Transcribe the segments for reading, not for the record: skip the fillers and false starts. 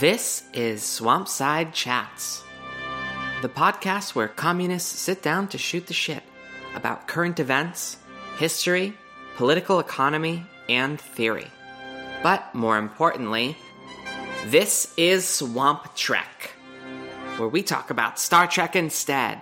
This is Swampside Chats, the podcast where communists sit down to shoot the shit about current events, history, political economy, and theory. But more importantly, this is Swamp Trek, where we talk about Star Trek instead.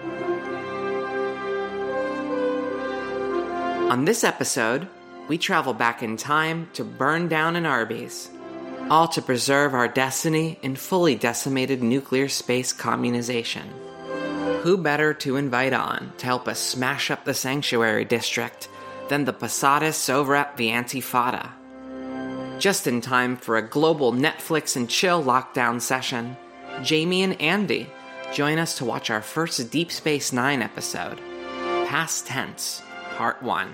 On this episode, we travel back in time to burn down an Arby's, all to preserve our destiny in fully decimated nuclear space communization. Who better to invite on to help us smash up the Sanctuary District than the Posadas over at the Antifada? Just in time for a global Netflix and chill lockdown session, Jamie and Andy join us to watch our first Deep Space Nine episode, Past Tense, Part 1.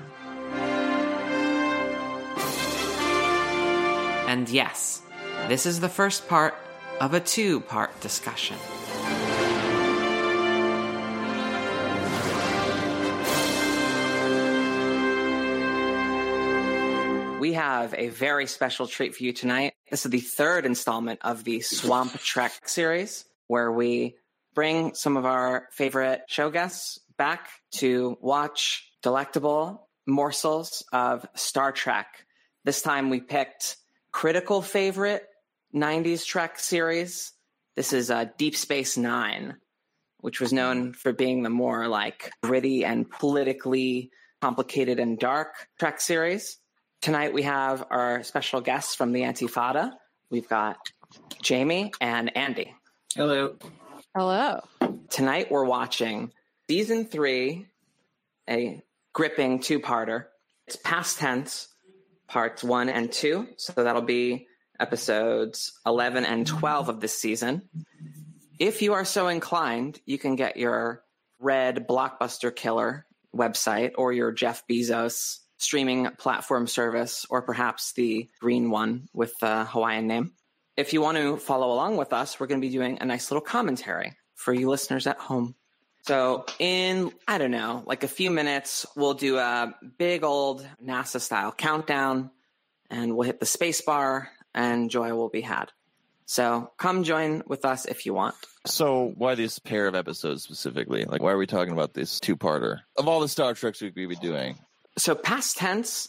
And yes, this is the first part of a two-part discussion. We have a very special treat for you tonight. This is the third installment of the Swamp Trek series, where we bring some of our favorite show guests back to watch delectable morsels of Star Trek. This time we picked critical favorite 90s Trek series. This is Deep Space Nine, which was known for being the more gritty and politically complicated and dark Trek series. Tonight we have our special guests from the Antifada. We've got Jamie and Andy. Hello. Hello. Tonight we're watching Season 3, a gripping two-parter. It's Past Tense, Parts 1 and 2. So that'll be episodes 11 and 12 of this season. If you are so inclined, you can get your red Blockbuster Killer website or your Jeff Bezos streaming platform service, or perhaps the green one with the Hawaiian name. If you want to follow along with us, we're going to be doing a nice little commentary for you listeners at home. So in, a few minutes, we'll do a big old NASA-style countdown, and we'll hit the space bar, and joy will be had. So come join with us if you want. So why this pair of episodes specifically? Why are we talking about this two-parter? Of all the Star Treks we could be doing. So Past Tense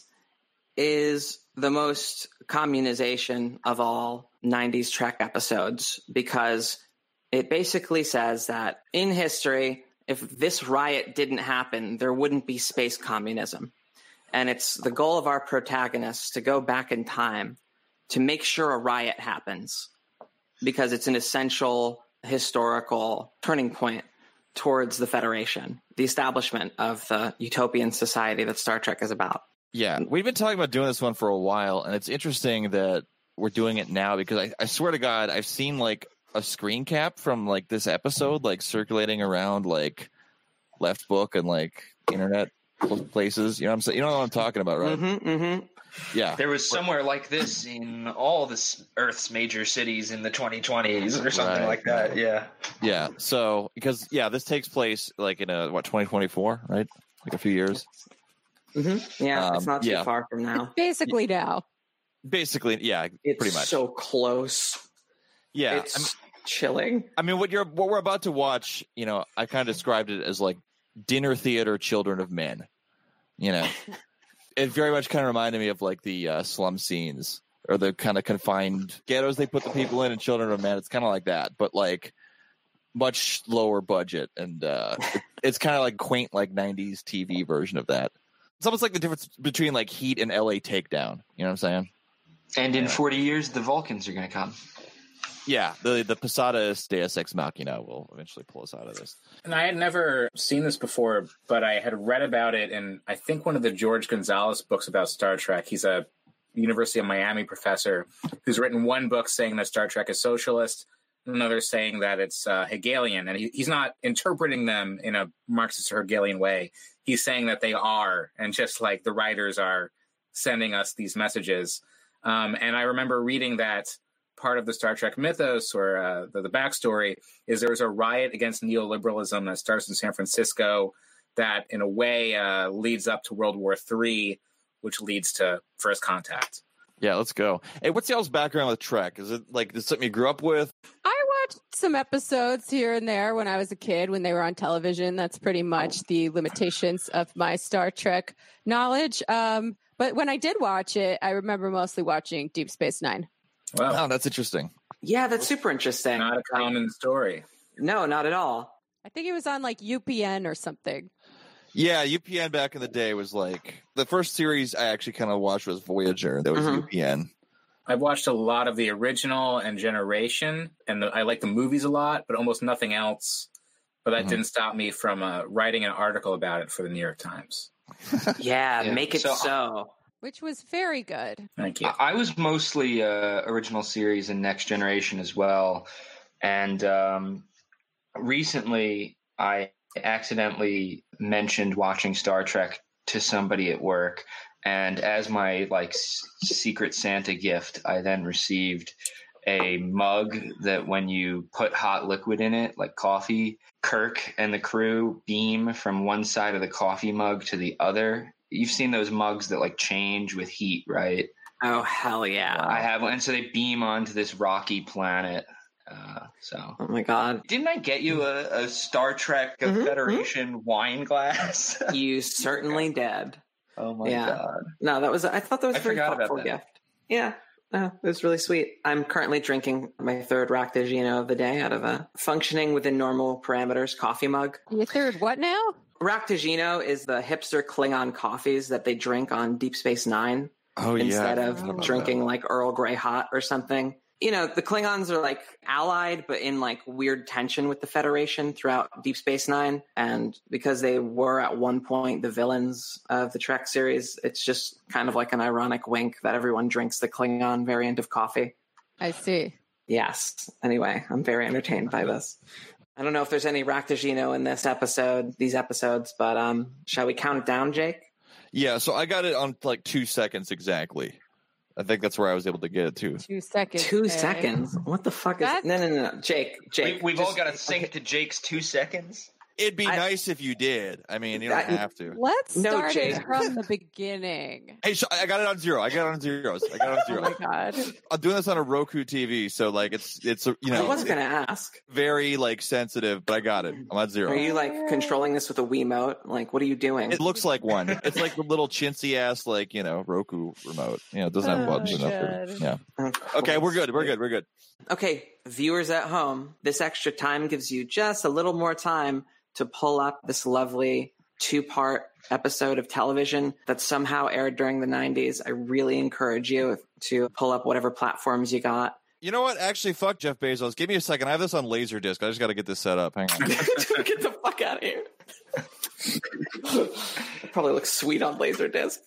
is the most communization of all 90s Trek episodes, because it basically says that in history, if this riot didn't happen, there wouldn't be space communism. And it's the goal of our protagonists to go back in time to make sure a riot happens, because it's an essential historical turning point towards the Federation, the establishment of the utopian society that Star Trek is about. Yeah, we've been talking about doing this one for a while, and it's interesting that we're doing it now, because I swear to God, I've seen a screen cap from this episode circulating around Left Book and internet places. You know what I'm saying? You know what I'm talking about, right? Mm-hmm, mm-hmm. Yeah. There was somewhere like this in all the Earth's major cities in the 2020s or something like that. Yeah. Yeah. So, because, this takes place in 2024, right? A few years. Mm-hmm. Yeah. It's not too far from now. Basically now. Basically, yeah, it's pretty much. So close. Yeah. It's chilling. I mean, what we're about to watch, I kind of described it as dinner theater Children of Men, It very much kind of reminded me of the slum scenes, or the kind of confined ghettos they put the people in Children of Men. It's kind of like that, but much lower budget, and it's kind of quaint 90s TV version of that. It's almost like the difference between Heat and LA Takedown. You know what I'm saying? And in 40 years, the Vulcans are going to come. Yeah, the Posadas Deus Ex Machina will eventually pull us out of this. And I had never seen this before, but I had read about it in, I think, one of the George Gonzalez books about Star Trek. He's a University of Miami professor who's written one book saying that Star Trek is socialist, another saying that it's Hegelian. And he's not interpreting them in a Marxist or Hegelian way. He's saying that they are, and just the writers are sending us these messages. And I remember reading that part of the Star Trek mythos, or the backstory, is there was a riot against neoliberalism that starts in San Francisco that, in a way, leads up to World War III, which leads to First Contact. Yeah, let's go. Hey, what's y'all's background with Trek? Is it like this something you grew up with? I watched some episodes here and there when I was a kid when they were on television. That's pretty much the limitations of my Star Trek knowledge. But when I did watch it, I remember mostly watching Deep Space Nine. Wow, Oh, that's interesting. Yeah, that's super interesting. not a common story. No, not at all. I think it was on like UPN or something. Yeah, UPN back in the day was like the first series I actually kind of watched was Voyager. That was UPN. I've watched a lot of the original and Generation, and I like the movies a lot, but almost nothing else. But that didn't stop me from writing an article about it for the New York Times. Yeah, Yeah. make it so. Which was very good. Thank you. I was mostly original series and Next Generation as well. And recently, I accidentally mentioned watching Star Trek to somebody at work. And as my Secret Santa gift, I then received a mug that when you put hot liquid in it, like coffee, Kirk and the crew beam from one side of the coffee mug to the other. You've seen those mugs that change with heat, right? Oh, hell yeah. I have one. And so they beam onto this rocky planet. Oh my God. Didn't I get you a Star Trek Federation wine glass? You certainly did. Oh my Yeah. God. No, I thought that was a very forgot about thoughtful that. gift. Yeah. No, it was really sweet. I'm currently drinking my third Raktajino of the day out of a functioning within normal parameters coffee mug. Your third what now? Raktajino is the hipster Klingon coffees that they drink on Deep Space Nine Oh, instead yeah. of drinking Earl Grey hot or something. You know, the Klingons are allied, but in weird tension with the Federation throughout Deep Space Nine. And because they were at one point the villains of the Trek series, it's just kind of like an ironic wink that everyone drinks the Klingon variant of coffee. I see. Yes. Anyway, I'm very entertained by this. I don't know if there's any Raktajino in these episodes, but shall we count it down, Jake? Yeah, so I got it on 2 seconds exactly. I think that's where I was able to get it too. 2 seconds. 2 okay. seconds? What the fuck is... That's- No. Jake. We've all just- got to sync to Jake's 2 seconds. It'd be nice if you did. I mean, you don't have to. Let's No, start Jake. it from the beginning. Hey, I got it on zero. I got it on zeros. Oh my God. I'm doing this on a Roku TV, so it's I was going to ask. very sensitive, but I got it. I'm at zero. Are you controlling this with a Wiimote? What are you doing? It looks like one. It's like the little chintzy ass Roku remote. It doesn't have buttons enough. God. Yeah. Of Okay, we're course. good. We're good. Okay, viewers at home, this extra time gives you just a little more time to pull up this lovely 2-part episode of television that somehow aired during the 90s. I really encourage you to pull up whatever platforms you got. You know what? Actually, fuck Jeff Bezos. Give me a second. I have this on Laserdisc. I just got to get this set up. Hang on. Get the fuck out of here. It probably looks sweet on Laserdisc.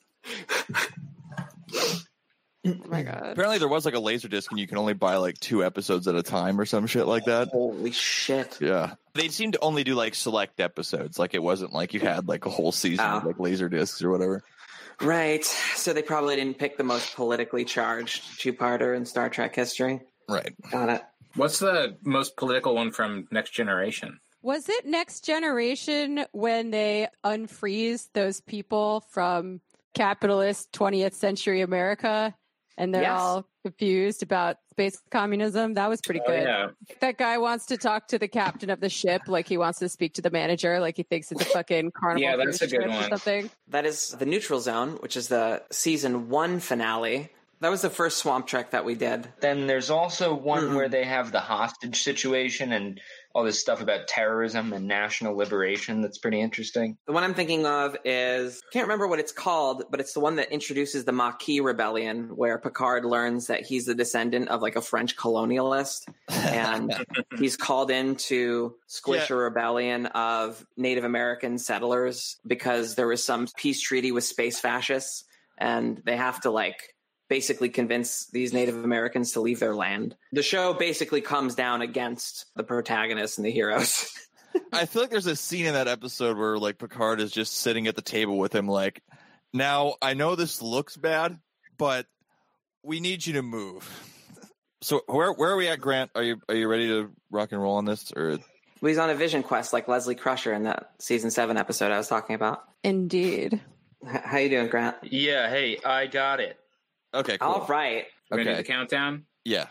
Oh my God. Apparently, there was a Laserdisc, and you can only buy 2 episodes at a time or some shit like that. Holy shit. Yeah. They seem to only do select episodes. It wasn't you had a whole season of Laserdiscs or whatever. Right. So they probably didn't pick the most politically charged 2-parter in Star Trek history. Right. Got it. What's the most political one from Next Generation? Was it Next Generation when they unfreeze those people from capitalist 20th century America and they're Yes. all confused about space communism? That was pretty good. Yeah. That guy wants to talk to the captain of the ship like he wants to speak to the manager, like he thinks it's a fucking carnival Yeah, that's cruise a good ship or one. something. That is The Neutral Zone, which is the season 1 finale. That was the first Swamp Trek that we did. Then there's also one where they have the hostage situation and all this stuff about terrorism and national liberation that's pretty interesting. The one I'm thinking of is, I can't remember what it's called, but it's the one that introduces the Maquis Rebellion, where Picard learns that he's the descendant of a French colonialist. And he's called in to squish a rebellion of Native American settlers because there was some peace treaty with space fascists. And they have to basically convince these Native Americans to leave their land. The show basically comes down against the protagonists and the heroes. I feel like there's a scene in that episode where Picard is just sitting at the table with him now I know this looks bad, but we need you to move. So where are we at, Grant? Are you ready to rock and roll on this? Or He's on a vision quest like Leslie Crusher in that season 7 episode I was talking about. Indeed. How you doing, Grant? Yeah, hey, I got it. Okay, cool. All right. We're going to do Okay. the countdown? Yeah.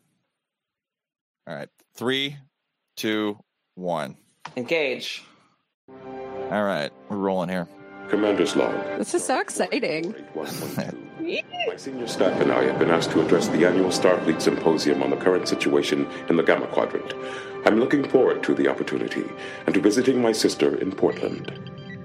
All right. 3, 2, 1. Engage. All right. We're rolling here. Commander's log. This is so exciting. 1.2. My senior staff and I have been asked to address the annual Starfleet Symposium on the current situation in the Gamma Quadrant. I'm looking forward to the opportunity and to visiting my sister in Portland.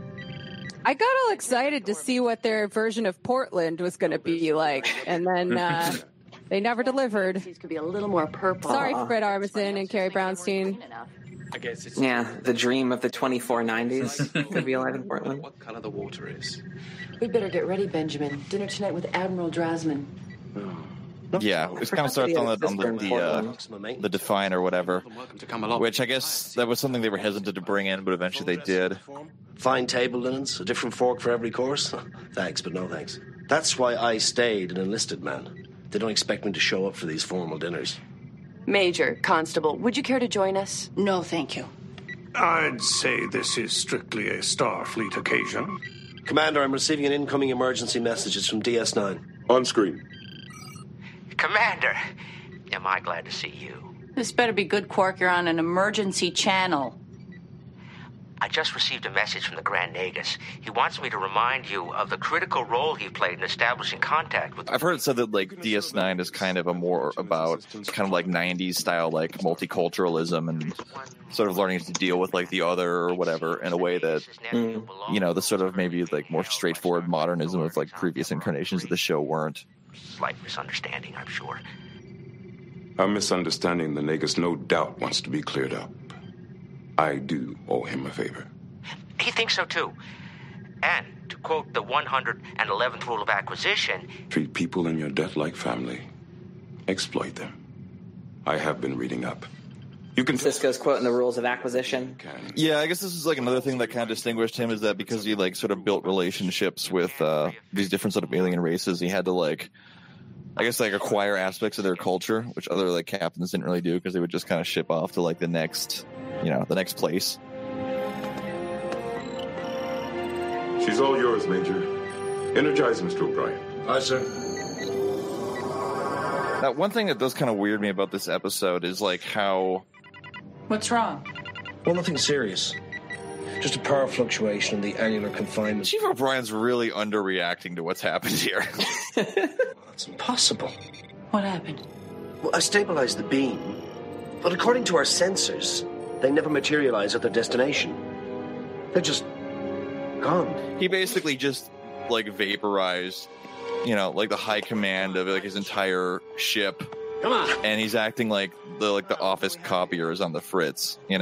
I got all excited to see what their version of Portland was going to be like, and then they never delivered. These could be a little more purple. Sorry, Fred Armisen and Carrie Brownstein. I guess it's Yeah, the dream of the 2490s could be alive in Portland. what color the water is. We better get ready, Benjamin. Dinner tonight with Admiral Drasman. Yeah, it kind of starts on the Define or whatever, Welcome to come along. which I guess that was something they were hesitant to bring in, but eventually they did. Fine table linens, a different fork for every course. Thanks, but no thanks. That's why I stayed an enlisted man. They don't expect me to show up for these formal dinners. Major, Constable, would you care to join us? No, thank you. I'd say this is strictly a Starfleet occasion. Commander, I'm receiving an incoming emergency messages from DS9. On screen. Commander, am I glad to see you. This better be good, Quark. You're on an emergency channel. I just received a message from the Grand Nagus. He wants me to remind you of the critical role he played in establishing contact with... I've heard it said that like DS9 is kind of a more about kind of like 90s style like multiculturalism and sort of learning to deal with like the other or whatever in a way that you know the sort of maybe like more straightforward modernism of like previous incarnations of the show weren't. Slight misunderstanding, I'm sure. A misunderstanding the Nagus no doubt wants to be cleared up. I do owe him a favor. He thinks so too. And to quote the 111th rule of acquisition... Treat people in your death like family. Exploit them. I have been reading up. You can... Cisco's quoting the rules of acquisition. Yeah, I guess this is like another thing that kind of distinguished him is that because he like sort of built relationships with these different sort of alien races, he had to like, I guess like acquire aspects of their culture, which other like captains didn't really do because they would just kind of ship off to like the next place. She's all yours, Major. Energize Mr. O'Brien. Aye, sir. Now, one thing that does kind of weird me about this episode is like how... What's wrong? Well, nothing serious. Just a power fluctuation in the annular confinement. Chief O'Brien's really underreacting to what's happened here. It's impossible. What happened? Well, I stabilized the beam, but according to our sensors, they never materialize at their destination. They're just gone. He basically just like vaporized, like the high command of like his entire ship. Come on. And he's acting like the office copier is on the fritz, You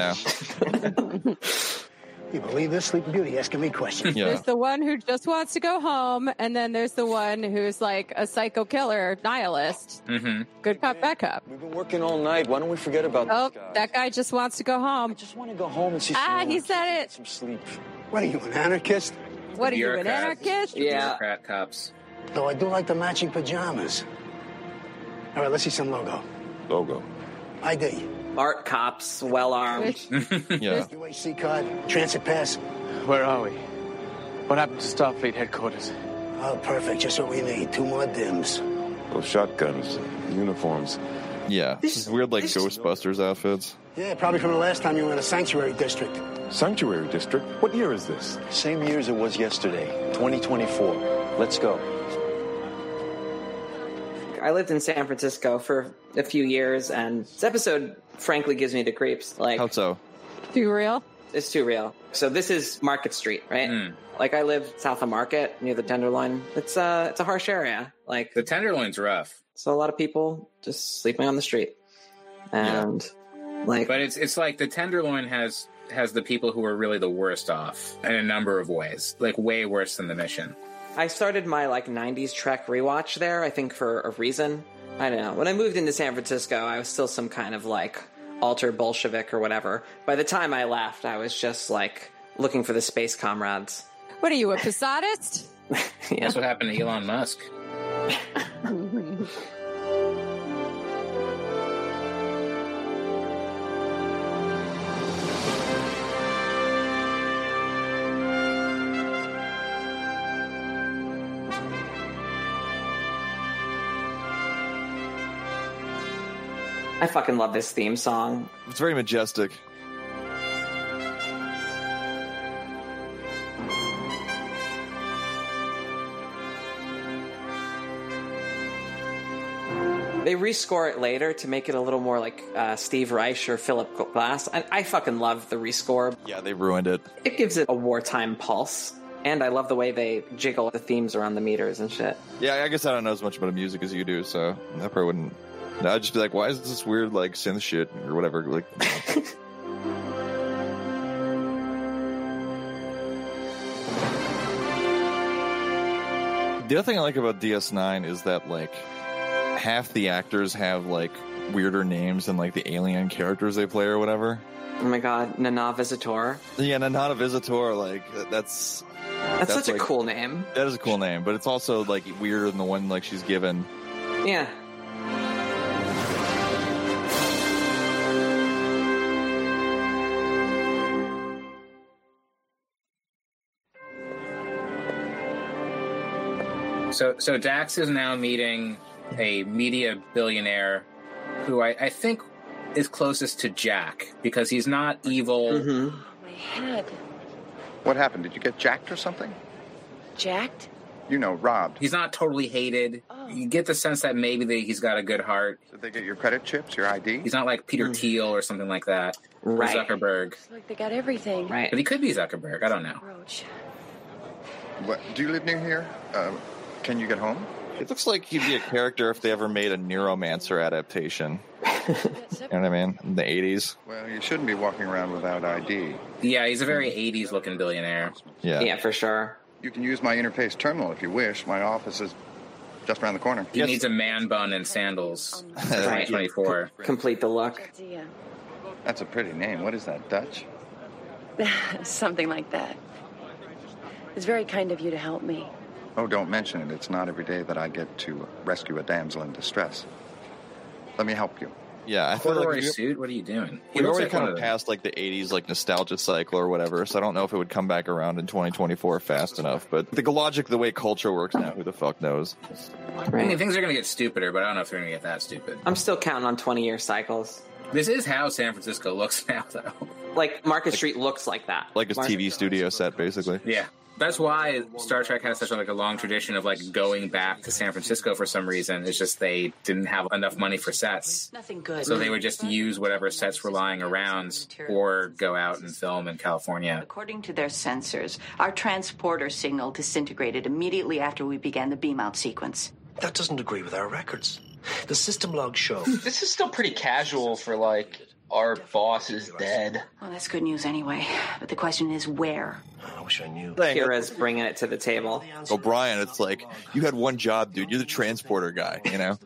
believe this, Sleeping Beauty asking me questions? Yeah. There's the one who just wants to go home, and then there's the one who's like a psycho killer nihilist. Mm-hmm. Good cop, bad cop. We've been working all night. Why don't we forget about Oh, this guy? that guy just wants to go home. I just want to go home and see He said it. some sleep. What are you, an anarchist? What are you, an Bureaucrat. anarchist? Yeah. Bureaucrat cops. Though I do like the matching pajamas. All right, let's see some logo. Logo. ID. Art cops, well armed. Yeah. UHC card, transit pass. Where are we? What happened to Starfleet headquarters? Oh, perfect. Just what we need. 2 more dims. Those shotguns, uniforms. Yeah. This weird like Ghostbusters outfits. Yeah, probably from the last time you were in a sanctuary district. Sanctuary District? What year is this? Same year as it was yesterday, 2024. Let's go. I lived in San Francisco for a few years, and this episode, frankly, gives me the creeps. Like, How so? Too real? it's too real. So this is Market Street, right? Like, I live south of Market, near the Tenderloin. It's a harsh area. Like, The Tenderloin's rough. so a lot of people just sleeping on the street, and like, But it's like the Tenderloin has the people who are really the worst off in a number of ways. Like, way worse than the Mission. I started my like 90s Trek rewatch there, I think for a reason. I don't know. When I moved into San Francisco, I was still some kind of like alter Bolshevik or whatever. By the time I left, I was just like looking for the space comrades. What are you, a Posadist? Yeah. That's what happened to Elon Musk. I fucking love this theme song. It's very majestic. They rescore it later to make it a little more like Steve Reich or Philip Glass. I fucking love the rescore. Yeah, they ruined it. It gives it a wartime pulse. And I love the way they jiggle the themes around the meters and shit. Yeah, I guess I don't know as much about music as you do, so I probably wouldn't. I'd just be like, why is this weird, like, synth shit or whatever? Like, the other thing I like about DS9 is that, like, half the actors have, like, weirder names than, like, the alien characters they play or whatever. Oh my god, Nana Visitor. Yeah, Nana Visitor, like, that's such like, a cool name. That is a cool name, but it's also, like, weirder than the one, like, she's given. Yeah. So Dax is now meeting a media billionaire who I think is closest to Jack because he's not evil. Mm-hmm. My head. What happened? Did you get jacked or something? Jacked? You know, robbed. He's not totally hated. Oh. You get the sense that maybe he's got a good heart. Did they get your credit chips, your ID? He's not like Peter Thiel or something like that. Right. Or Zuckerberg. It's like they got everything. Right. But he could be Zuckerberg. I don't know. What, do you live near here? Can you get home? It looks like he'd be a character if they ever made a Neuromancer adaptation. You know what I mean? In the 80s. Well, you shouldn't be walking around without ID. Yeah, he's a very 80s looking billionaire. Yeah, for sure. You can use my interface terminal if you wish. My office is just around the corner. He needs a man bun and sandals for 2024. Complete the look. That's a pretty name. What is that, Dutch? Something like that. It's very kind of you to help me. Oh, don't mention it. It's not every day that I get to rescue a damsel in distress. Let me help you. Yeah, I feel corduroy like suit. What are you doing? We've already kind of passed like the 80s like nostalgia cycle or whatever, so I don't know if it would come back around in 2024 fast enough. But the logic, the way culture works now, who the fuck knows? Right. I mean, things are going to get stupider, but I don't know if they're going to get that stupid. I'm still counting on 20-year cycles. This is how San Francisco looks now, though. Like Market Street looks like that. Like a TV studio set, basically. Yeah. That's why Star Trek has such a long tradition of like going back to San Francisco for some reason. It's just they didn't have enough money for sets. Nothing good. So they would just use whatever sets were lying around or go out and film in California. According to their sensors, our transporter signal disintegrated immediately after we began the beam-out sequence. That doesn't agree with our records. The system logs show. This is still pretty casual for like, our boss is dead. Well, that's good news anyway. But the question is where? I wish I knew. Kira's bringing it to the table. O'Brien, it's like, you had one job, dude. You're the transporter guy, you know?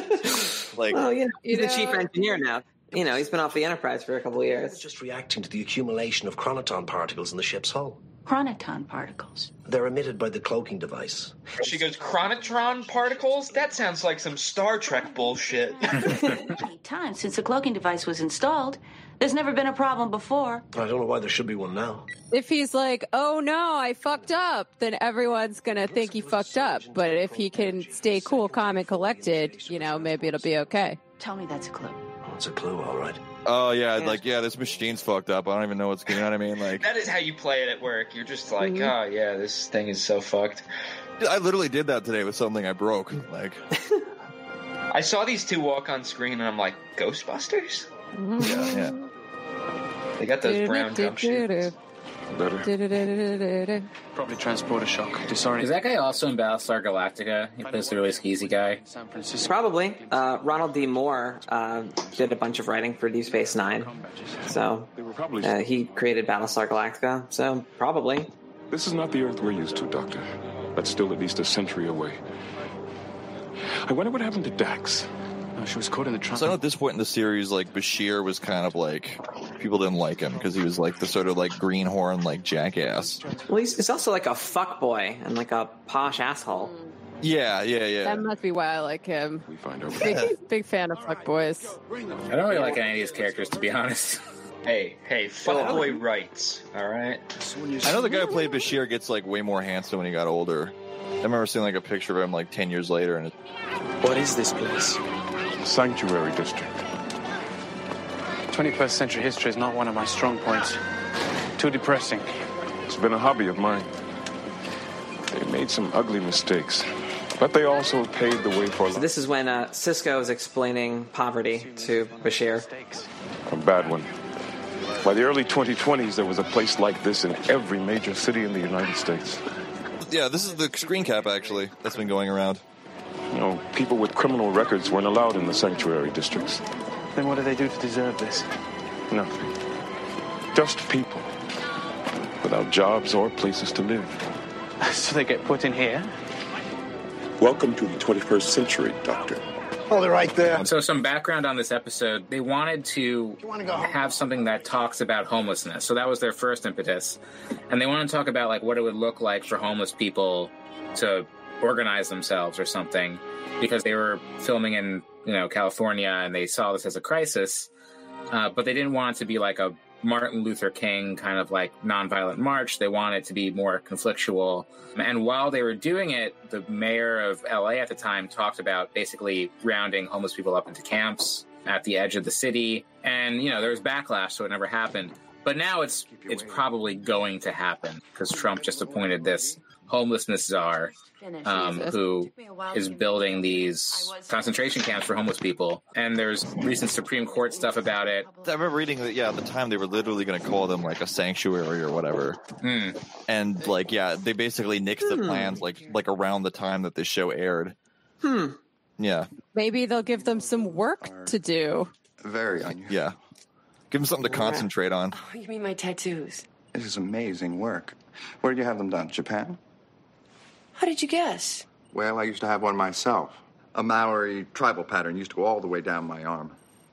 Like, well, you know, he's the chief engineer now. You know, he's been off the Enterprise for a couple of years. Just reacting to the accumulation of chronoton particles in the ship's hull. Chronoton particles. They're emitted by the cloaking device. She goes, chronotron particles? That sounds like some Star Trek bullshit. Many times since the cloaking device was installed, there's never been a problem before. I don't know why there should be one now. If he's like, oh no, I fucked up, then everyone's going to think he fucked up. But if he can stay cool, calm, and collected, you know, maybe it'll be okay. Tell me that's a clue. Oh, it's a clue, all right. Oh, yeah, like, yeah, this machine's fucked up. I don't even know what's going on. I mean, like... That is how you play it at work. You're just like, oh, yeah, this thing is so fucked. I literally did that today with something I broke. Like, I saw these two walk on screen, and I'm like, Ghostbusters? Yeah. They got those brown jumpsuits. Probably transporter shock. Disoriented. Is that guy also in Battlestar Galactica? He plays the really skeezy guy. San Francisco. Probably. Ronald D. Moore did a bunch of writing for Deep Space Nine. So he created Battlestar Galactica. So probably. This is not the Earth we're used to, Doctor. That's still at least a century away. I wonder what happened to Dax. No, she was caught in the traffic. So I know at this point in the series, like, Bashir was kind of like, people didn't like him because he was like the sort of like greenhorn, like jackass. Well, he's also like a fuckboy and like a posh asshole. Yeah. That must be why I like him. We find out. Big fan of fuckboys. I don't really like any of these characters, to be honest. Hey, fuckboy rights, all right? I know the guy who played Bashir gets like way more handsome when he got older. I remember seeing like a picture of him like 10 years later. And what is this place? Sanctuary District. 21st century history is not one of my strong points. Too depressing. It's been a hobby of mine. They made some ugly mistakes, but they also paved the way for So this is when Sisko is explaining poverty to Bashir. a bad one. By the early 2020s, there was a place like this in every major city in the United States. Yeah, this is the screen cap, actually, that's been going around. You know, people with criminal records weren't allowed in the sanctuary districts. Then what do they do to deserve this? Nothing. Just people. Without jobs or places to live. So they get put in here? Welcome to the 21st century, Doctor. Hold it right there. So some background on this episode. They wanted to have something that talks about homelessness. So that was their first impetus. And they wanted to talk about like what it would look like for homeless people to organize themselves or something, because they were filming in, California, and they saw this as a crisis. But they didn't want it to be like a Martin Luther King kind of like nonviolent march. They wanted it to be more conflictual. And while they were doing it, the mayor of LA at the time talked about basically rounding homeless people up into camps at the edge of the city. And, there was backlash, so it never happened. But now it's probably going to happen, because Trump just appointed this homelessness czar who is building these concentration camps for homeless people. And there's recent Supreme Court stuff about it. I remember reading that, at the time they were literally going to call them like a sanctuary or whatever. And they basically nixed the plans like around the time that this show aired. Yeah. Maybe they'll give them some work to do. Very unusual. Yeah. Give them something to concentrate on. Oh, you mean my tattoos? This is amazing work. Where did you have them done? Japan? How did you guess? Well, I used to have one myself. A Maori tribal pattern used to go all the way down my arm.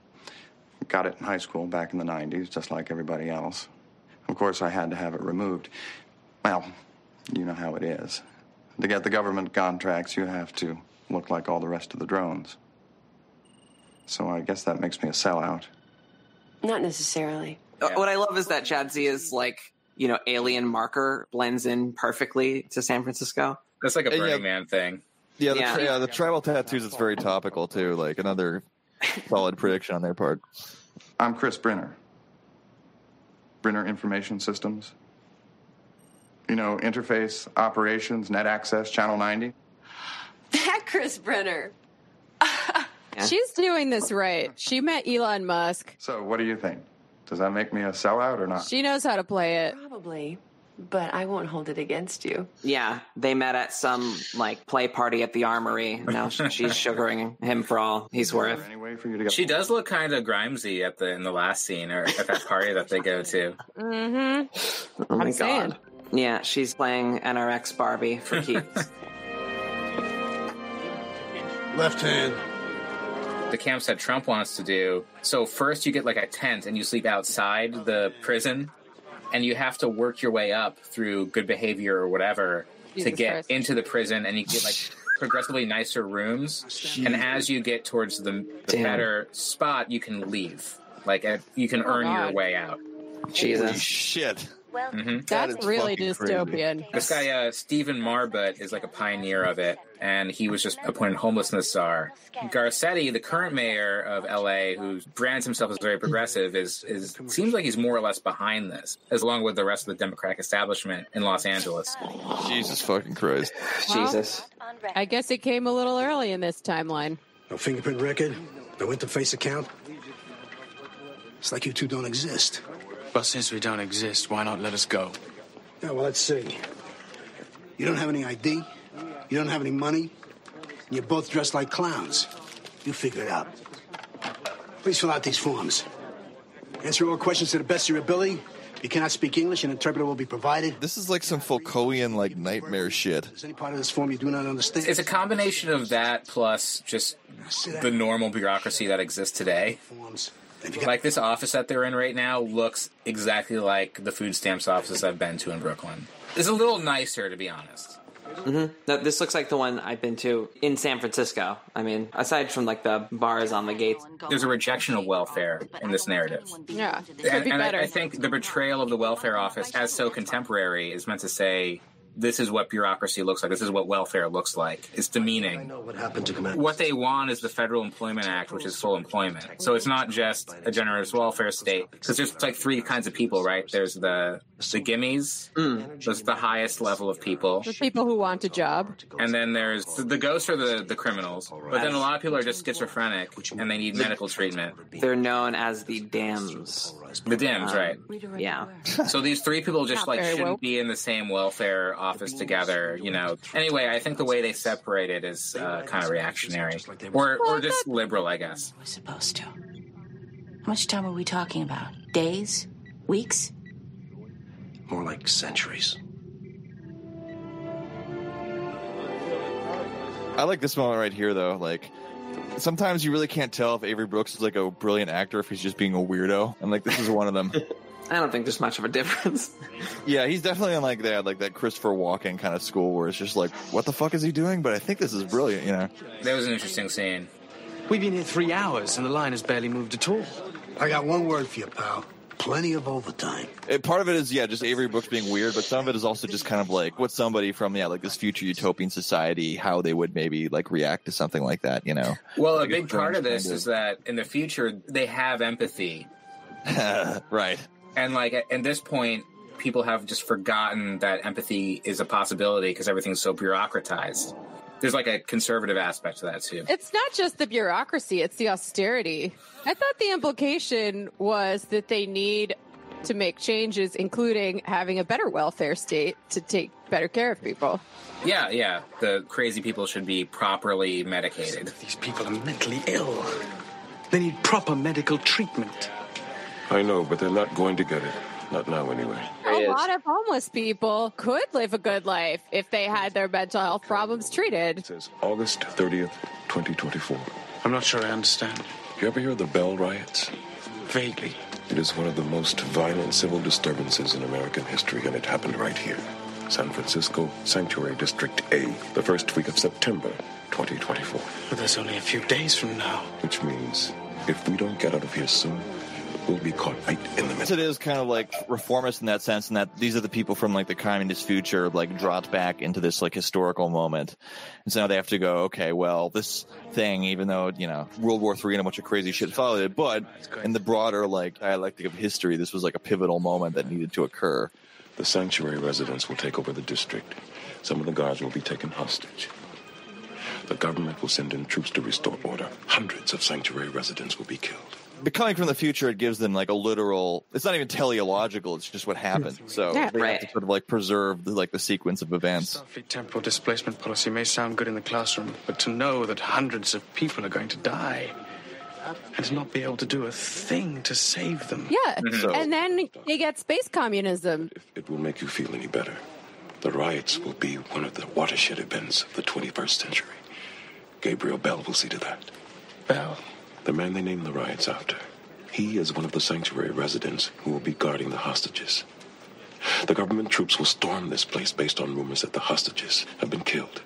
Got it in high school back in the 90s, just like everybody else. Of course, I had to have it removed. Well, you know how it is. To get the government contracts, you have to look like all the rest of the drones. So I guess that makes me a sellout. Not necessarily. What I love is that Jadzia like, alien marker blends in perfectly to San Francisco. That's like a Burning Man thing. Yeah, the tribal tattoos, it's very topical, too. Like, another solid prediction on their part. I'm Chris Brenner. Brenner Information Systems. Interface, operations, net access, Channel 90. That Chris Brenner. She's doing this right. She met Elon Musk. So what do you think? Does that make me a sellout or not? She knows how to play it. Probably. But I won't hold it against you. Yeah, they met at some play party at the Armory. Now she's sugaring him for all he's worth. She does look kind of Grimesy in the last scene, or at that party that they go to. Mm-hmm. Oh my God. Yeah, she's playing NRX Barbie for keeps. Left hand. The camps that Trump wants to do. So first you get like a tent and you sleep outside the prison. And you have to work your way up through good behavior or whatever to get into the prison, and you get progressively nicer rooms. And as you get towards the better spot, you can leave. You can earn your way out. Jesus. Holy shit. Mm-hmm. That's really dystopian. Crazy. This guy, Stephen Marbut, is like a pioneer of it, and he was just appointed homelessness czar. Garcetti, the current mayor of LA, who brands himself as very progressive, seems like he's more or less behind this, as along with the rest of the Democratic establishment in Los Angeles. Jesus fucking Christ. Well, Jesus. I guess it came a little early in this timeline. No fingerprint record, no interface account. It's like you two don't exist. But since we don't exist, why not let us go? Yeah, well, let's see. You don't have any ID. You don't have any money. And you're both dressed like clowns. You figure it out. Please fill out these forms. Answer all questions to the best of your ability. If you cannot speak English, an interpreter will be provided. This is like some Foucaultian, nightmare shit. Is any part of this form you do not understand? It's a combination of that plus just the normal bureaucracy that exists today. Like this office that they're in right now looks exactly like the food stamps office I've been to in Brooklyn. It's a little nicer, to be honest. Mm-hmm. No, this looks like the one I've been to in San Francisco. I mean, aside from the bars on the gates. There's a rejection of welfare in this narrative. Yeah, and I think the portrayal of the welfare office as so contemporary is meant to say, this is what bureaucracy looks like. This is what welfare looks like. It's demeaning. I know what happened to Commander. What they want is the Federal Employment Act, which is full employment. So it's not just a generous welfare state. Because there's like three kinds of people, right? There's the gimmies. Those are the highest level of people. The people who want a job. And then there's the ghosts are the criminals. But then a lot of people are just schizophrenic and they need medical treatment. They're known as the DIMS. The DIMS, right. Yeah. So these three people just Not like very shouldn't woke. be in the same welfare office together, you know. Anyway, I think the way they separate it is kind of reactionary. Or just liberal, I guess. We're supposed to. How much time are we talking about? Days? Weeks? More like centuries. I like this moment right here, though. Like, sometimes you really can't tell if Avery Brooks is like a brilliant actor, if he's just being a weirdo. And like, this is one of them. I don't think there's much of a difference. Yeah, he's definitely on like that Christopher Walken kind of school where it's just like, what the fuck is he doing? But I think this is brilliant, you know. That was an interesting scene. We've been here 3 hours and the line has barely moved at all. I got one word for you, pal. Plenty of overtime. Part of it is, just Avery Brooks being weird, but some of it is also just kind of like what somebody from, like this future utopian society, how they would maybe like react to something like that, you know? Well, like a big part of this is that in the future, they have empathy. Right. And like at this point, people have just forgotten that empathy is a possibility because everything's so bureaucratized. There's like a conservative aspect to that too. It's not just the bureaucracy, it's the austerity. I thought the implication was that they need to make changes, including having a better welfare state to take better care of people. Yeah. The crazy people should be properly medicated. These people are mentally ill. They need proper medical treatment. I know, but they're not going to get it. Not now, anyway. A lot of homeless people could live a good life if they had their mental health problems treated. It says August 30th, 2024. I'm not sure I understand. You ever hear of the Bell Riots? Vaguely. It is one of the most violent civil disturbances in American history, and it happened right here. San Francisco, Sanctuary District A, the first week of September, 2024. But that's only a few days from now. Which means, if we don't get out of here soon, we'll be caught right in the middle. It is kind of like reformist in that sense, and that these are the people from like the communist future, like dropped back into this like historical moment, and so now they have to go, okay, well, this thing, even though World War III and a bunch of crazy shit followed it, but in the broader like dialectic of history, this was like a pivotal moment that needed to occur. The sanctuary residents will take over the district. Some of the guards will be taken hostage. The government will send in troops to restore order. Hundreds of sanctuary residents will be killed. But coming from the future, it gives them like a literal, it's not even teleological, it's just what happened. So they have to sort of like preserve the sequence of events. Starfleet temporal displacement policy may sound good in the classroom, but to know that hundreds of people are going to die and to not be able to do a thing to save them. Yeah, and then you get space communism. If it will make you feel any better, the riots will be one of the watershed events of the 21st century. Gabriel Bell will see to that. Bell? The man they named the riots after. He is one of the sanctuary residents who will be guarding the hostages. The government troops will storm this place based on rumors that the hostages have been killed.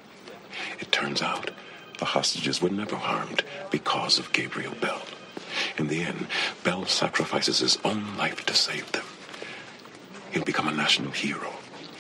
It turns out the hostages were never harmed because of Gabriel Bell. In the end, Bell sacrifices his own life to save them. He'll become a national hero.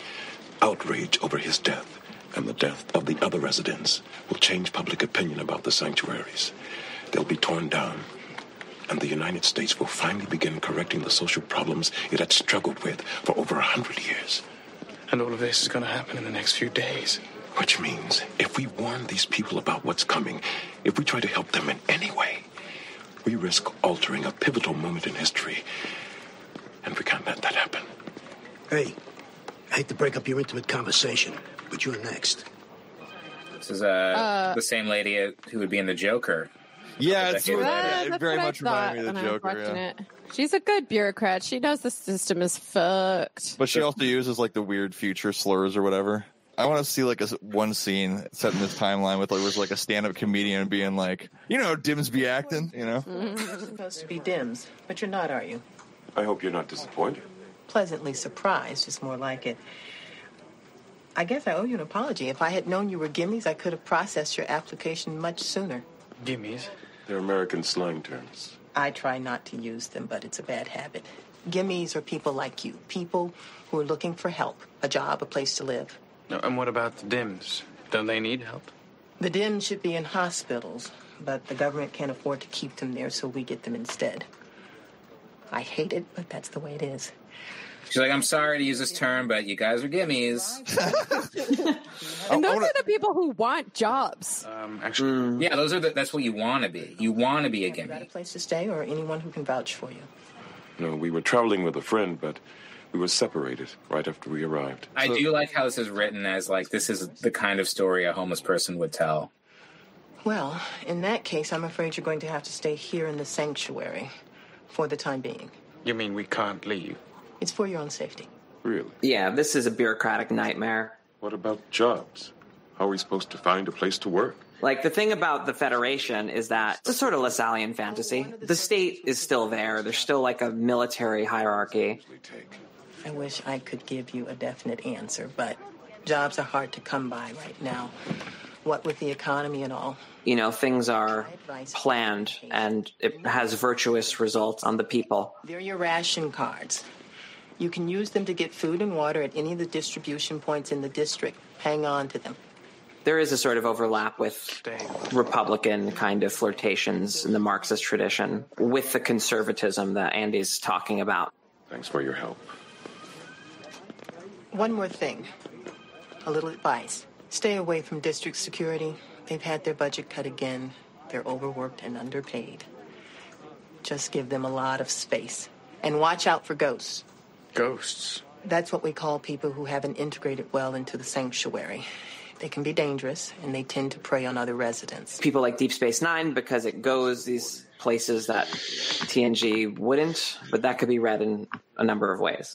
Outrage over his death and the death of the other residents will change public opinion about the sanctuaries. They'll be torn down, and the United States will finally begin correcting the social problems it had struggled with for over 100 years. And all of this is going to happen in the next few days. Which means, if we warn these people about what's coming, if we try to help them in any way, we risk altering a pivotal moment in history, and we can't let that happen. Hey, I hate to break up your intimate conversation, but you're next. This is the same lady who would be in The Joker. Yeah, That's very what much I reminded me of thought the when I was Joker. watching Yeah. it. She's a good bureaucrat. She knows the system is fucked. But she also uses like the weird future slurs or whatever. I want to see like one scene set in this timeline with like a stand-up comedian being like, Dims be acting, You're supposed to be Dims, but you're not, are you? I hope you're not disappointed. Pleasantly surprised is more like it. I guess I owe you an apology. If I had known you were Gimmies, I could have processed your application much sooner. Gimmies? They're American slang terms. I try not to use them, but it's a bad habit. Gimmies are people like you, people who are looking for help, a job, a place to live. And what about the DIMS? Don't they need help? The DIMS should be in hospitals, but the government can't afford to keep them there, so we get them instead. I hate it, but that's the way it is. She's like, I'm sorry to use this term, but you guys are gimmies. And those are the people who want jobs. Actually, yeah, that's what you want to be. You want to be a gimme. Got a place to stay, or anyone who can vouch for you? No, we were traveling with a friend, but we were separated right after we arrived. I do like how this is written as, like, this is the kind of story a homeless person would tell. Well, in that case, I'm afraid you're going to have to stay here in the sanctuary for the time being. You mean we can't leave? It's for your own safety. Really? Yeah, this is a bureaucratic nightmare. What about jobs? How are we supposed to find a place to work? Like, the thing about the Federation is that it's a sort of Lasallian fantasy. The state is still there. There's still, like, a military hierarchy. I wish I could give you a definite answer, but jobs are hard to come by right now. What with the economy and all. You know, things are planned, and it has virtuous results on the people. They're your ration cards. You can use them to get food and water at any of the distribution points in the district. Hang on to them. There is a sort of overlap with Republican kind of flirtations in the Marxist tradition with the conservatism that Andy's talking about. Thanks for your help. One more thing. A little advice. Stay away from district security. They've had their budget cut again. They're overworked and underpaid. Just give them a lot of space. And watch out for ghosts. Ghosts? That's what we call people who haven't integrated well into the sanctuary. They can be dangerous, and they tend to prey on other residents. People like Deep Space Nine, because it goes these places that TNG wouldn't, but that could be read in a number of ways.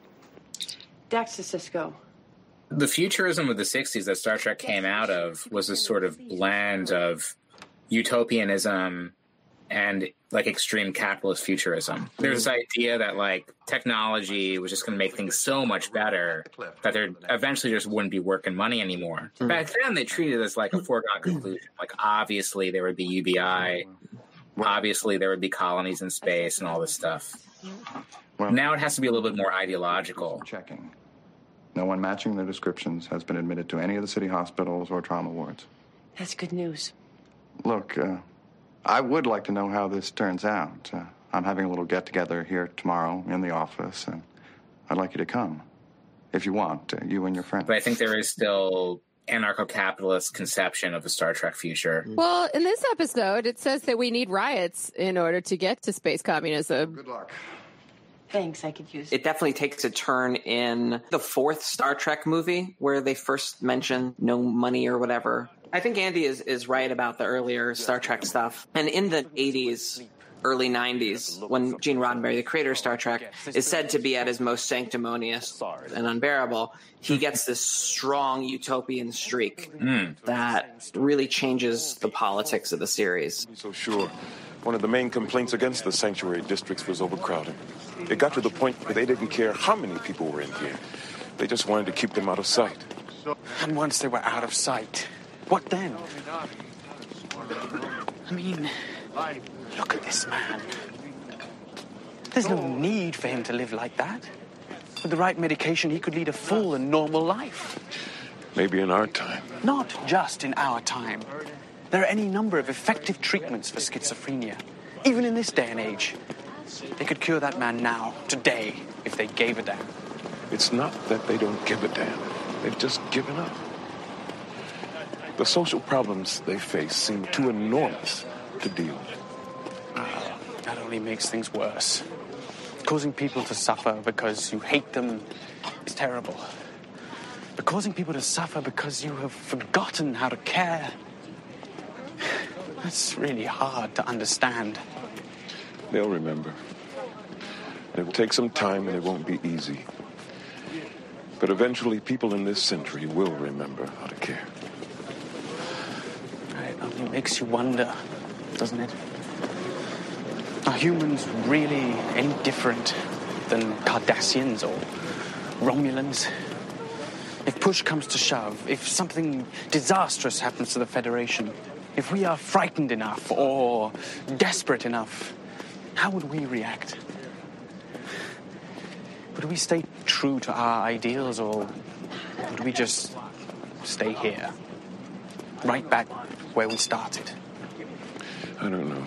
Daxter Sisko. The futurism of the 60s that Star Trek came out of was this sort of blend of utopianism and, like, extreme capitalist futurism. There's this idea that, like, technology was just going to make things so much better that there eventually just wouldn't be work and money anymore. Back then, they treated it as, like, a foregone conclusion. Like, obviously, there would be UBI. Obviously, there would be colonies in space and all this stuff. Now it has to be a little bit more ideological. Checking. No one matching their descriptions has been admitted to any of the city hospitals or trauma wards. That's good news. Look, I would like to know how this turns out. I'm having a little get-together here tomorrow in the office, and I'd like you to come. If you want, you and your friends. But I think there is still anarcho-capitalist conception of a Star Trek future. Well, in this episode, it says that we need riots in order to get to space communism. Good luck. Thanks, I could use it. It definitely takes a turn in the fourth Star Trek movie where they first mention no money or whatever. I think Andy is right about the earlier Star Trek stuff. And in the 80s, early 90s, when Gene Roddenberry, the creator of Star Trek, is said to be at his most sanctimonious and unbearable, he gets this strong utopian streak that really changes the politics of the series. So sure. One of the main complaints against the sanctuary districts was overcrowding. It got to the point where they didn't care how many people were in here. They just wanted to keep them out of sight. And once they were out of sight, what then? I mean, look at this man. There's no need for him to live like that. With the right medication, he could lead a full and normal life. Maybe in our time. Not just in our time. There are any number of effective treatments for schizophrenia. Even in this day and age. They could cure that man now, today, if they gave a damn. It's not that they don't give a damn. They've just given up. The social problems they face seem too enormous to deal with. That only makes things worse. Causing people to suffer because you hate them is terrible. But causing people to suffer because you have forgotten how to care, that's really hard to understand. They'll remember. It will take some time and it won't be easy. But eventually people in this century will remember how to care. It only makes you wonder, doesn't it? Are humans really any different than Cardassians or Romulans? If push comes to shove, if something disastrous happens to the Federation, if we are frightened enough or desperate enough, how would we react? Would we stay true to our ideals, or Or do we just stay here? Right back where we started? I don't know.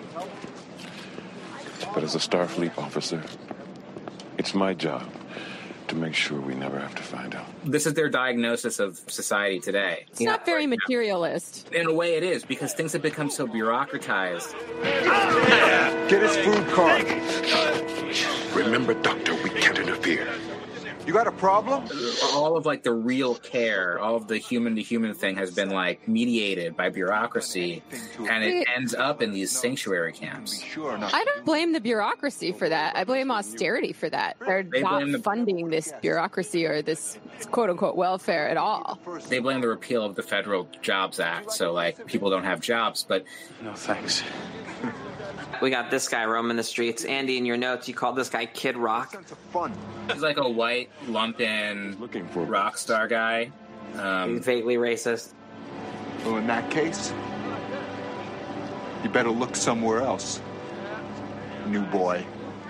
But as a Starfleet officer, it's my job to make sure we never have to find out. This is their diagnosis of society today. It's not very materialist. In a way it is, because things have become so bureaucratized. Get his food card. Remember, Doctor, we can't interfere. You got a problem? All of like the real care, all of the human to human thing has been like mediated by bureaucracy, and it ends up in these sanctuary camps. I don't blame the bureaucracy for that. I blame austerity for that. They're not funding this bureaucracy or this quote unquote welfare at all. They blame the repeal of the Federal Jobs Act, so like people don't have jobs, but no thanks. We got this guy roaming the streets. Andy, in your notes, you called this guy Kid Rock. He's like a white, lumpen, rock star guy. He's vaguely racist. Well, in that case, you better look somewhere else, new boy.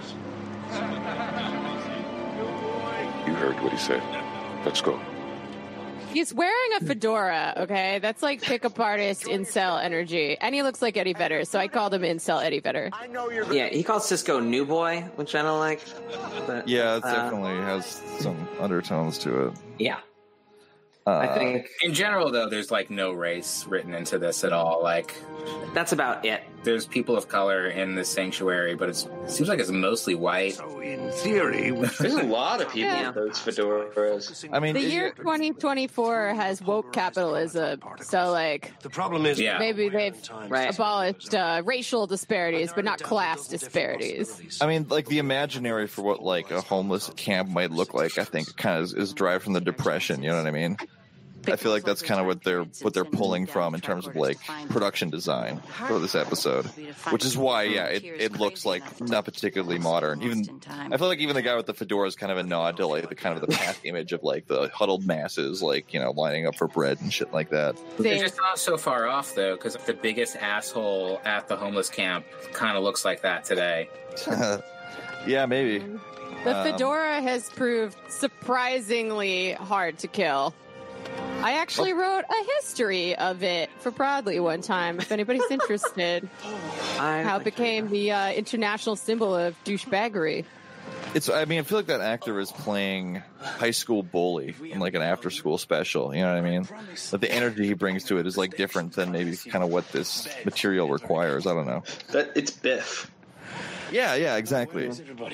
You heard what he said. Let's go. He's wearing a fedora, okay? That's like pickup artist incel energy. And he looks like Eddie Vedder, so I called him incel Eddie Vedder. Yeah, he calls Cisco New Boy, which I don't like. But, yeah, it definitely has some undertones to it. Yeah. I think in general, though, there's like no race written into this at all. Like, that's about it. There's people of color in this sanctuary, but it seems like it's mostly white. So in theory, there's a lot of people with those fedoras. I mean, the year 2024 has woke capitalism, so like the problem is, maybe they've abolished racial disparities, but not class disparities. I mean, like the imaginary for what like a homeless camp might look like, I think kind of is derived from the Depression. You know what I mean? I feel like that's kind of what they're pulling from in terms of like production design for this episode, which is why it looks like not particularly modern. Even I feel like even the guy with the fedora is kind of a nod to like the kind of the past image of like the huddled masses, like lining up for bread and shit like that. They're just not so far off though, because the biggest asshole at the homeless camp kind of looks like that today. Yeah, maybe. The fedora has proved surprisingly hard to kill. I actually wrote a history of it for Broadly one time, if anybody's interested. How it became the international symbol of douchebaggery. I feel like that actor is playing high school bully in like an after school special. You know what I mean? But the energy he brings to it is like different than maybe kind of what this material requires. I don't know. It's Biff. Yeah, exactly.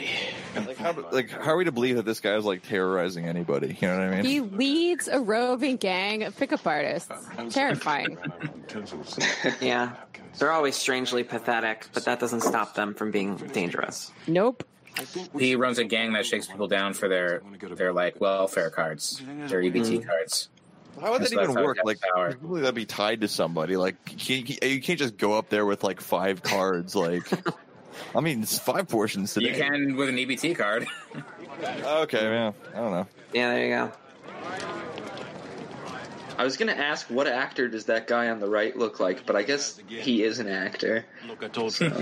Like, how are we to believe that this guy is like terrorizing anybody? You know what I mean? He leads a roving gang of pickup artists. Terrifying. Yeah, they're always strangely pathetic, but that doesn't stop them from being dangerous. Nope. He runs a gang that shakes people down for their like welfare cards, their EBT cards. How would that even work? Like, really that'd be tied to somebody. Like, you can't just go up there with like 5 cards. Like, I mean, it's 5 portions today. You can with an EBT card. Okay, yeah, I don't know. Yeah, there you go. I was going to ask, what actor does that guy on the right look like? But I guess he is an actor. Look, I told you.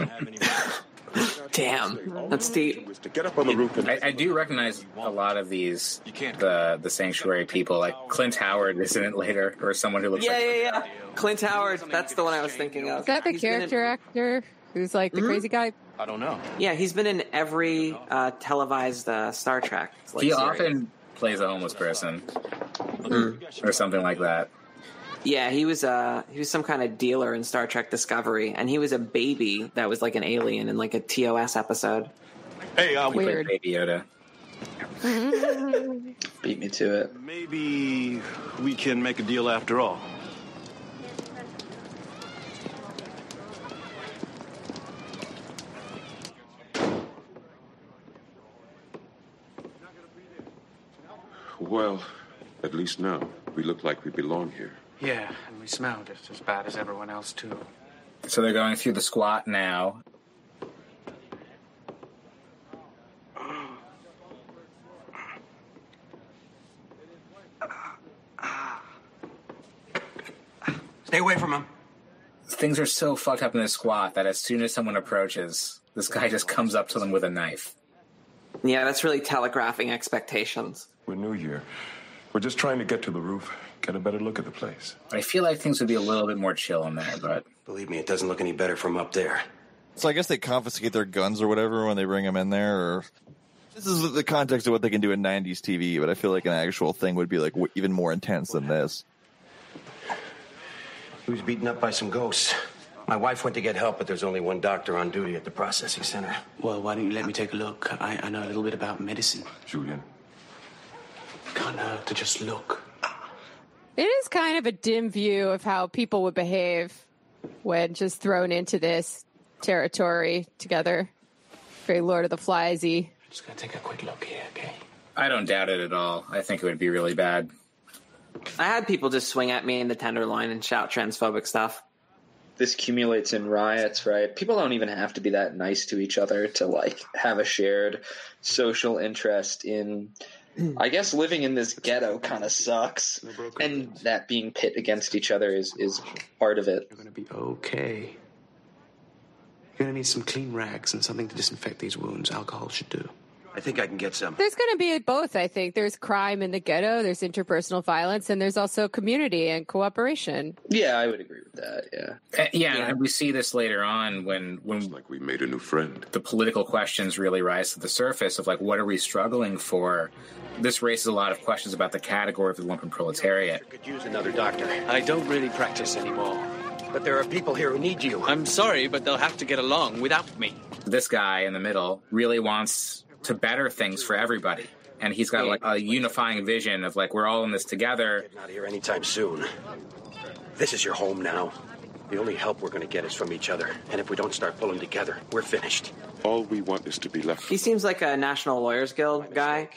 Damn, that's deep. Get up on the roof. I do recognize a lot of these, the sanctuary people, like Clint Howard is in it later, or someone who looks like... Yeah. Clint Howard, that's the one I was thinking of. Is that the character actor who's like the crazy guy? I don't know. Yeah, he's been in every televised Star Trek. He often plays a homeless person, or something like that. Yeah, he was some kind of dealer in Star Trek Discovery, and he was a baby that was like an alien in like a TOS episode. Hey, weird. Baby Yoda. Beat me to it. Maybe we can make a deal after all. Well, at least now we look like we belong here. Yeah, and we smell just as bad as everyone else, too. So they're going through the squat now. Stay away from him. Things are so fucked up in this squat that as soon as someone approaches, this guy just comes up to them with a knife. Yeah, that's really telegraphing expectations. We're new here. We're just trying to get to the roof, get a better look at the place. I feel like things would be a little bit more chill in there, but believe me, it doesn't look any better from up there. So I guess they confiscate their guns or whatever when they bring them in there. Or this is the context of what they can do in 90s TV, but I feel like an actual thing would be like even more intense than this. He was beaten up by some ghosts. My wife went to get help, but there's only one doctor on duty at the processing center. Well, why don't you let me take a look? I know a little bit about medicine. Julian. Can't hurt to just look. It is kind of a dim view of how people would behave when just thrown into this territory together. Very Lord of the Flies-y. Just gonna take a quick look here, okay? I don't doubt it at all. I think it would be really bad. I had people just swing at me in the Tenderloin and shout transphobic stuff. This accumulates in riots, right? People don't even have to be that nice to each other to, like, have a shared social interest in... I guess living in this ghetto kind of sucks, and that being pit against each other is part of it. You're going to be okay. You're going to need some clean rags and something to disinfect these wounds. Alcohol should do. I think I can get some. There's going to be both, I think. There's crime in the ghetto, there's interpersonal violence, and there's also community and cooperation. Yeah, I would agree with that, yeah. And we see this later on when like we made a new friend. The political questions really rise to the surface of, like, what are we struggling for? This raises a lot of questions about the category of the lumpen proletariat. Could use another doctor. I don't really practice anymore. But there are people here who need you. I'm sorry, but they'll have to get along without me. This guy in the middle really wants to better things for everybody. And he's got, like, a unifying vision of, like, we're all in this together. Not here anytime soon. This is your home now. The only help we're going to get is from each other. And if we don't start pulling together, we're finished. All we want is to be left. He seems like a National Lawyers Guild guy.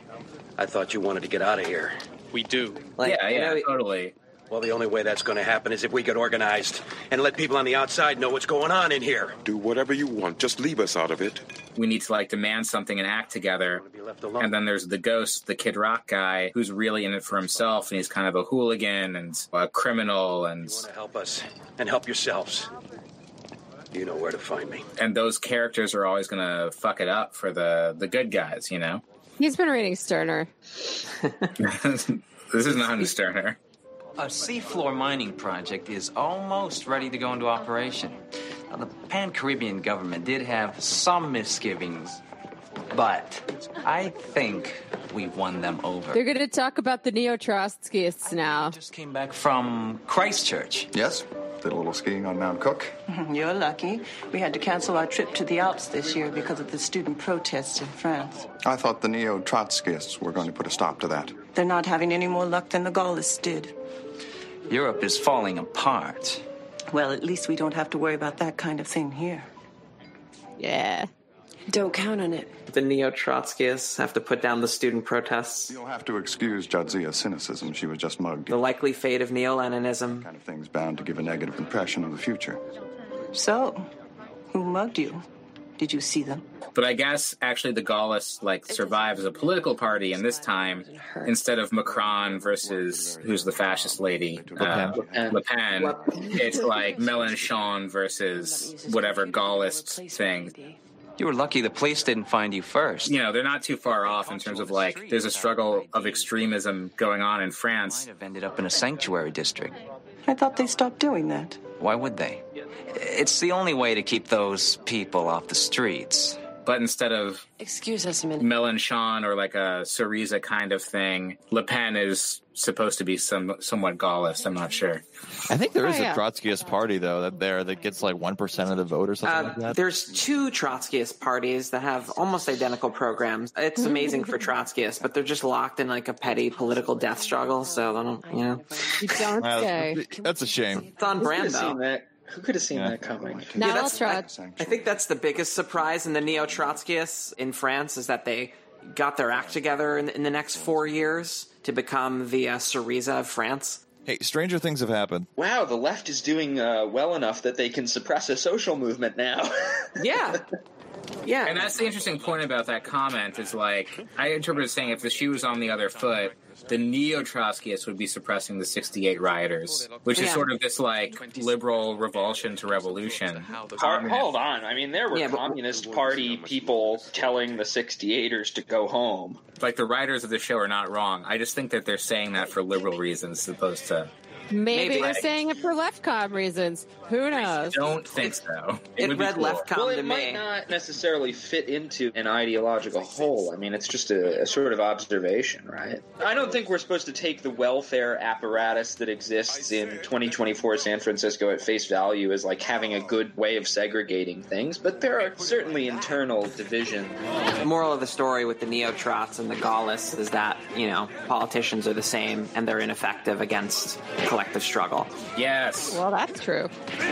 I thought you wanted to get out of here. We do. Like, yeah, totally. Well, the only way that's going to happen is if we get organized and let people on the outside know what's going on in here. Do whatever you want. Just leave us out of it. We need to, like, demand something and act together. And then there's the ghost, the Kid Rock guy, who's really in it for himself, and he's kind of a hooligan and a criminal. And you want to help us and help yourselves. You know where to find me. And those characters are always going to fuck it up for the good guys, you know? He's been reading Sterner. This is not a Sterner. A seafloor mining project is almost ready to go into operation. Now, the Pan-Caribbean government did have some misgivings, but I think we've won them over. They're going to talk about the neo-Trotskyists now. Just came back from Christchurch. Yes, did a little skiing on Mount Cook. You're lucky. We had to cancel our trip to the Alps this year because of the student protests in France. I thought the neo-Trotskyists were going to put a stop to that. They're not having any more luck than the Gaullists did. Europe is falling apart. Well, at least we don't have to worry about that kind of thing here. Yeah. Don't count on it. The neo-Trotskyists have to put down the student protests. You'll have to excuse Jadzia's cynicism. She was just mugged. The likely fate of neo-Leninism. Kind of thing's bound to give a negative impression of the future. So, who mugged you? Did you see them? But I guess actually the Gaullists, like, survive as a political party, and this time, instead of Macron versus who's the fascist lady, Le Pen, it's like Mélenchon versus whatever Gaullist thing. You were lucky the police didn't find you first. You know, they're not too far off in terms of, like, there's a struggle of extremism going on in France. Might have ended up in a sanctuary district. I thought they stopped doing that. Why would they? It's the only way to keep those people off the streets. But instead of excuse us a minute, Mélenchon or like a Syriza kind of thing, Le Pen is supposed to be somewhat Gaullist. I'm not sure. I think there is a Trotskyist party though that gets like 1% of the vote or something like that. There's two Trotskyist parties that have almost identical programs. It's amazing for Trotskyists, but they're just locked in like a petty political death struggle. So I don't, you know. You don't say. That's a shame. It's on brand though. Who could have seen that coming? I think that's the biggest surprise in the neo-Trotskyists in France is that they got their act together in the next 4 years to become the Syriza of France. Hey, stranger things have happened. Wow, the left is doing well enough that they can suppress a social movement now. Yeah. Yeah. And that's the interesting point about that comment is, like, I interpret it saying if the shoe was on the other foot, the neo-Trotskyists would be suppressing the 68 rioters, which is sort of this, like, liberal revulsion to revolution. Hold on. I mean, there were Communist Party people telling the 68ers to go home. Like, the writers of the show are not wrong. I just think that they're saying that for liberal reasons as opposed to... Maybe they're saying it for leftcom reasons. Who knows? I don't think so. It read cool. leftcom Well, to it me. might not necessarily fit into an ideological whole. I mean, it's just a sort of observation, right? I don't think we're supposed to take the welfare apparatus that exists in 2024 San Francisco at face value as like having a good way of segregating things, but there are certainly internal divisions. The moral of the story with the neo-trots and the Gaullists is that, you know, politicians are the same and they're ineffective against collective struggle. Yes. Well, that's true.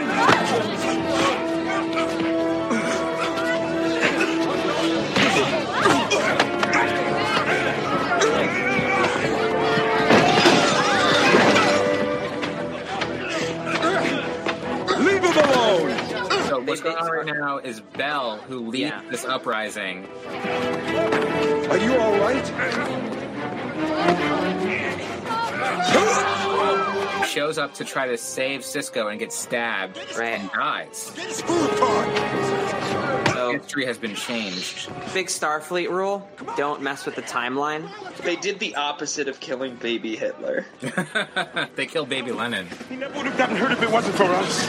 Leave him alone! So what's going on right now is Bell, who leads this uprising. Are you all right? Shows up to try to save Cisco and gets stabbed and dies. So history has been changed. Big Starfleet rule: don't mess with the timeline. They did the opposite of killing baby Hitler. They killed baby Lenin. He never would have gotten hurt if it wasn't for us.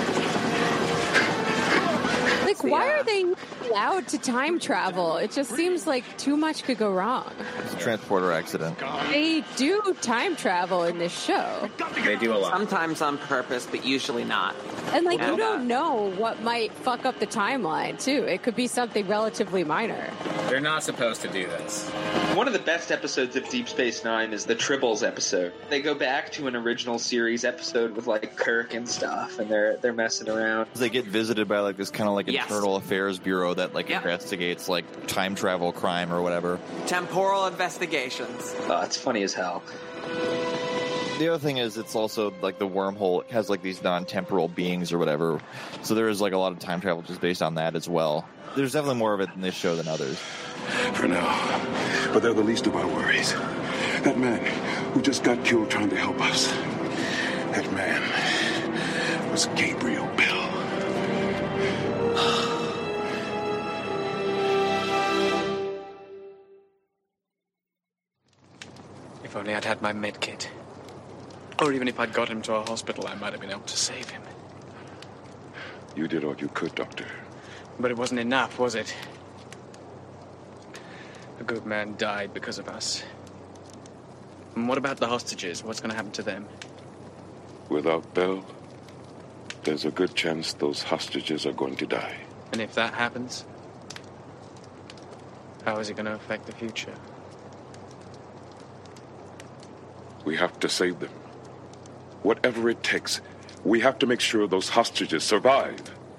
Like, why are they allowed to time travel? It just seems like too much could go wrong. It's a transporter accident. They do time travel in this show. They do a lot. Sometimes on purpose, but usually not. And, like, you don't know what might fuck up the timeline, too. It could be something relatively minor. They're not supposed to do this. One of the best episodes of Deep Space Nine is the Tribbles episode. They go back to an original series episode with, like, Kirk and stuff, and they're messing around. They get visited by, like, this kind of, like, internal affairs bureau that, like, investigates, like, time travel crime or whatever. Temporal investigations. Oh, it's funny as hell. The other thing is, it's also, like, the wormhole has, like, these non-temporal beings or whatever. So there is, like, a lot of time travel just based on that as well. There's definitely more of it in this show than others. For now. But they're the least of our worries. That man who just got killed trying to help us. That man was Gabriel Bell. If only I'd had my med kit. Or even if I'd got him to a hospital, I might have been able to save him. You did all you could, Doctor. But it wasn't enough, was it? A good man died because of us. And what about the hostages? What's going to happen to them? Without Bell, there's a good chance those hostages are going to die. And if that happens, how is it going to affect the future? We have to save them. Whatever it takes, we have to make sure those hostages survive.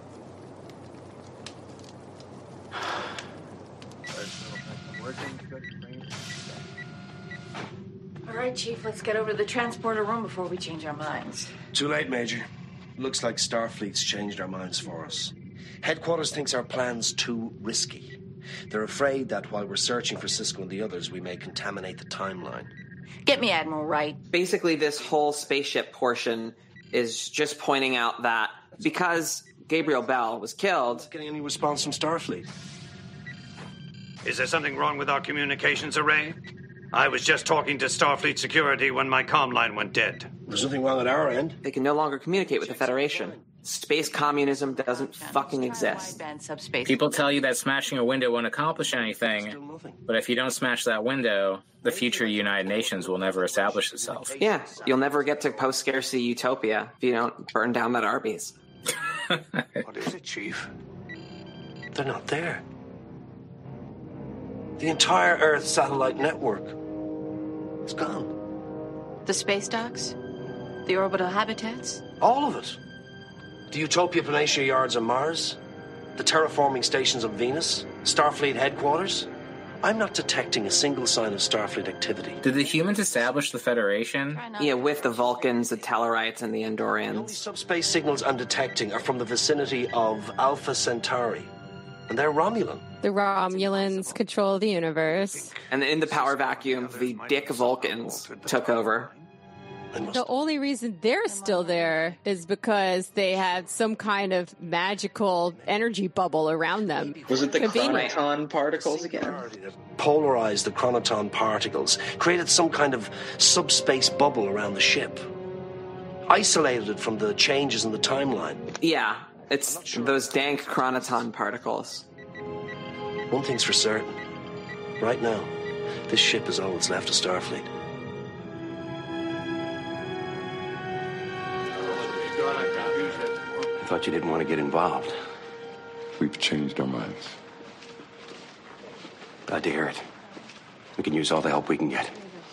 All right, Chief, let's get over to the transporter room before we change our minds. Too late, Major. Looks like Starfleet's changed our minds for us. Headquarters thinks our plan's too risky. They're afraid that while we're searching for Cisco and the others, we may contaminate the timeline. Get me Admiral Wright. Basically, this whole spaceship portion is just pointing out that because Gabriel Bell was killed... Getting any response from Starfleet? Is there something wrong with our communications array? I was just talking to Starfleet security when my comm line went dead. There's nothing wrong at our end. They can no longer communicate with the Federation. Space communism doesn't fucking exist. People tell you that smashing a window won't accomplish anything, but if you don't smash that window, the future United Nations will never establish itself. Yeah, you'll never get to post-scarcity utopia if you don't burn down that Arby's. What is it, Chief? They're not there. The entire Earth satellite network is gone. The space docks? The orbital habitats? All of it. The Utopia Planitia yards on Mars, the terraforming stations on Venus, Starfleet headquarters. I'm not detecting a single sign of Starfleet activity. Did the humans establish the Federation? Yeah, with the Vulcans, the Tellarites, and the The only Andorians. subspace signals I'm detecting are from the vicinity of Alpha Centauri. And they're Romulan. The Romulans control the universe. And in the power vacuum, the Dick Vulcans took over. The only reason they're still there is because they had some kind of magical energy bubble around them. Was it the Convenient. chronoton particles again? Polarized the chronoton particles, created some kind of subspace bubble around the ship. Isolated it from the changes in the timeline. Yeah, it's those dank chronoton particles. One thing's for certain. Right now, this ship is all that's left of Starfleet. I thought you didn't want to get involved. We've changed our minds. Glad to hear it. We can use all the help we can get.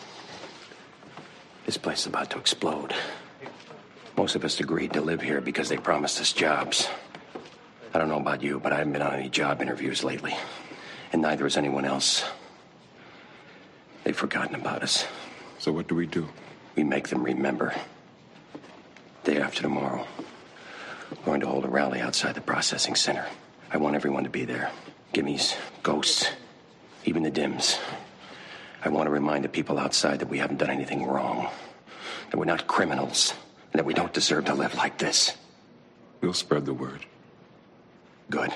This place is about to explode. Most of us agreed to live here because they promised us jobs. I don't know about you, but I haven't been on any job interviews lately. And neither has anyone else. They've forgotten about us. So what do? We make them remember. Day after tomorrow, we're going to hold a rally outside the processing center. I want everyone to be there. Gimmies, ghosts, even the Dims. I want to remind the people outside that we haven't done anything wrong. That we're not criminals. And that we don't deserve to live like this. We'll spread the word. Good.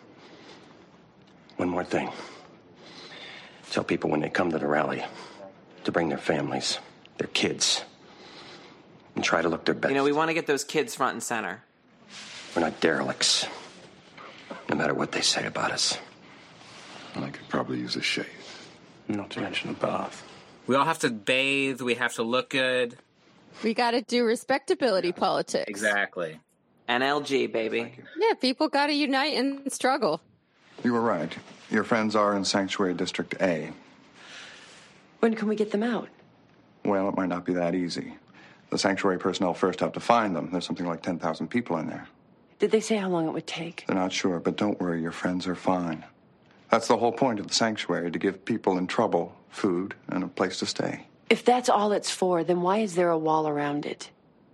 One more thing. Tell people when they come to the rally to bring their families, their kids, and try to look their best. You know, we want to get those kids front and center. We're not derelicts, no matter what they say about us. And I could probably use a shave. Not to mention a bath. We all have to bathe. We have to look good. We got to do respectability politics. Exactly. NLG, baby. Yeah, people got to unite and struggle. You were right. Your friends are in Sanctuary District A. When can we get them out? Well, it might not be that easy. The Sanctuary personnel first have to find them. There's something like 10,000 people in there. Did they say how long it would take? They're not sure, but don't worry, your friends are fine. That's the whole point of the Sanctuary, to give people in trouble food and a place to stay. If that's all it's for, then why is there a wall around it?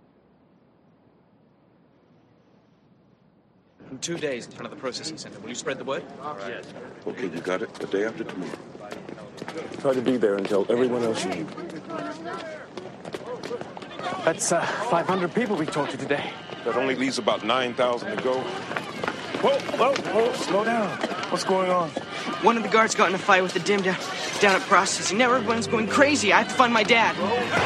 In 2 days in front of the processing center. Will you spread the word? Yes. Okay, you got it. The day after tomorrow. Try to be there and tell everyone else you need. That's 500 people we talked to today. That only leaves about 9,000 to go. Whoa, slow down. What's going on? One of the guards got in a fight with the dim down at processing. Now everyone's going crazy. I have to find my dad.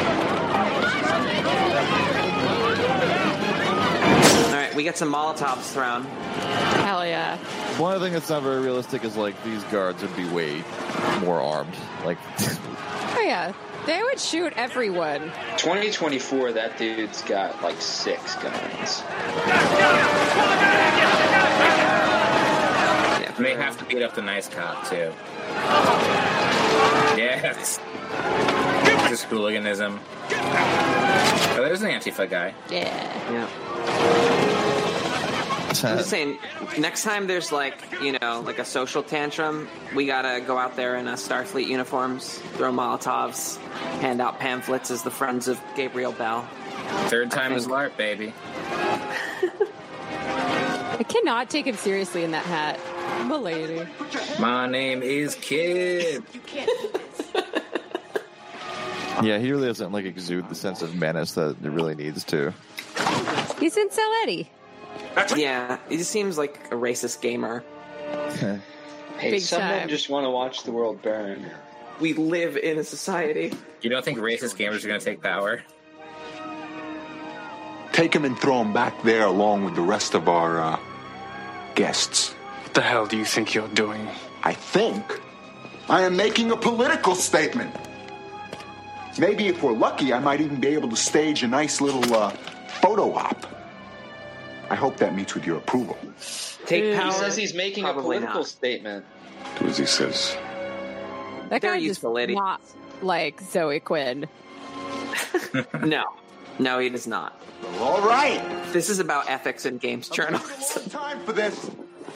All right, we get some Molotovs thrown. Hell yeah. One thing that's not very realistic is like these guards would be way more armed. Like, Oh yeah, they would shoot everyone. 2024, that dude's got like 6 guns. They have to beat up the nice cop, too. Yes. Just hooliganism. Oh, there's an Antifa guy. Yeah. I'm just saying, next time there's like a social tantrum, we gotta go out there in Starfleet uniforms, throw Molotovs, hand out pamphlets as the Friends of Gabriel Bell. Third time is LARP, baby. I cannot take him seriously in that hat. I'm a lady. My name is Kid. yeah, he really doesn't like exude the sense of menace that it really needs to. He's in Cell Eddie. Yeah, he just seems like a racist gamer. Hey, Big some time. men just want to watch the world burn. We live in a society. You don't think racist gamers are going to take power? Take him and throw him back there along with the rest of our guests. What the hell do you think you're doing? I think I am making a political statement. Maybe if we're lucky, I might even be able to stage a nice little photo op. I hope that meets with your approval. Take power. He says he's making a Probably political not. statement. Do as he says. That They're guy just useful ladies. not like Zoe Quinn. No, he does not. All right. This is about ethics in games journalism. Time for this.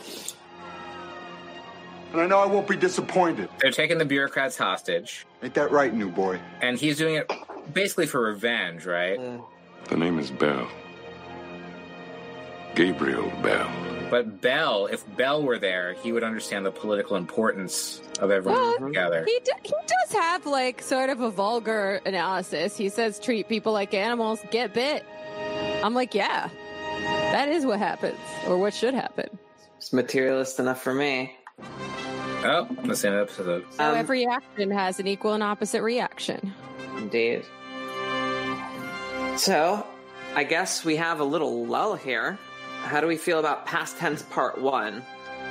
And I know I won't be disappointed. They're taking the bureaucrats hostage. Ain't that right, new boy? And he's doing it basically for revenge, right? The name is Bell. Gabriel Bell. But Bell, if Bell were there, he would understand the political importance of everyone together. He does have like sort of a vulgar analysis. He says treat people like animals, get bit. I'm like, yeah, that is what happens, or what should happen. It's materialist enough for me. Oh, the same episode. So every action has an equal and opposite reaction. Indeed. So, I guess we have a little lull here. How do we feel about Past Tense Part 1?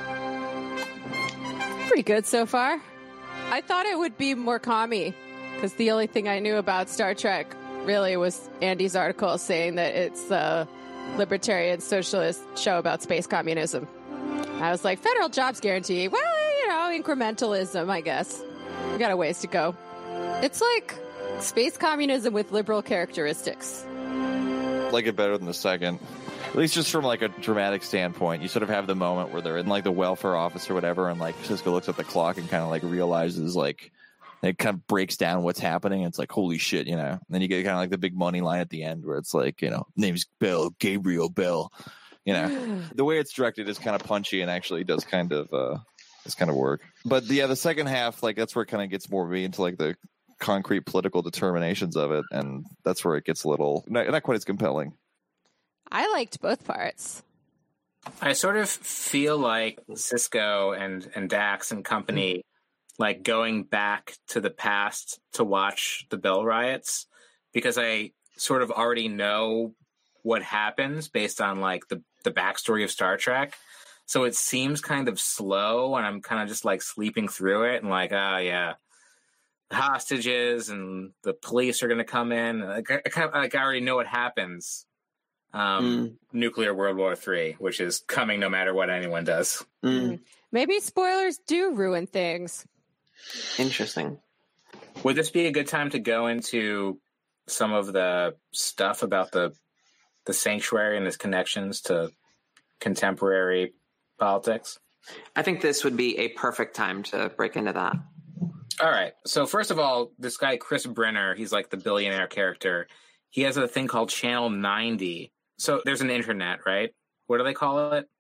Pretty good so far. I thought it would be more commie, because the only thing I knew about Star Trek really was Andy's article saying that it's a libertarian socialist show about space communism. I was like, federal jobs guarantee. Well, incrementalism, I guess. We got a ways to go. It's like space communism with liberal characteristics. Like it better than the second. At least just from like a dramatic standpoint. You sort of have the moment where they're in like the welfare office or whatever, and like Sisko looks at the clock and kind of like realizes like it kind of breaks down what's happening. And it's like, holy shit, And then you get kind of like the big money line at the end where it's like, name's Bell, Gabriel Bell. The way it's directed is kind of punchy and actually does kind of work. But the second half, like that's where it kind of gets more me into like the concrete political determinations of it, and that's where it gets a little not quite as compelling. I liked both parts. I sort of feel like Sisko and Dax and company like going back to the past to watch the Bell riots, because I sort of already know what happens based on like the backstory of Star Trek. So it seems kind of slow, and I'm kind of just like sleeping through it and like, oh yeah, the hostages and the police are going to come in. Like I already know what happens. Nuclear World War III, which is coming no matter what anyone does. Maybe spoilers do ruin things. Interesting. Would this be a good time to go into some of the stuff about the sanctuary and its connections to contemporary politics? I think this would be a perfect time to break into that. All right. So first of all, this guy, Chris Brenner, he's like the billionaire character. He has a thing called Channel 90. So there's an internet, right? What do they call it?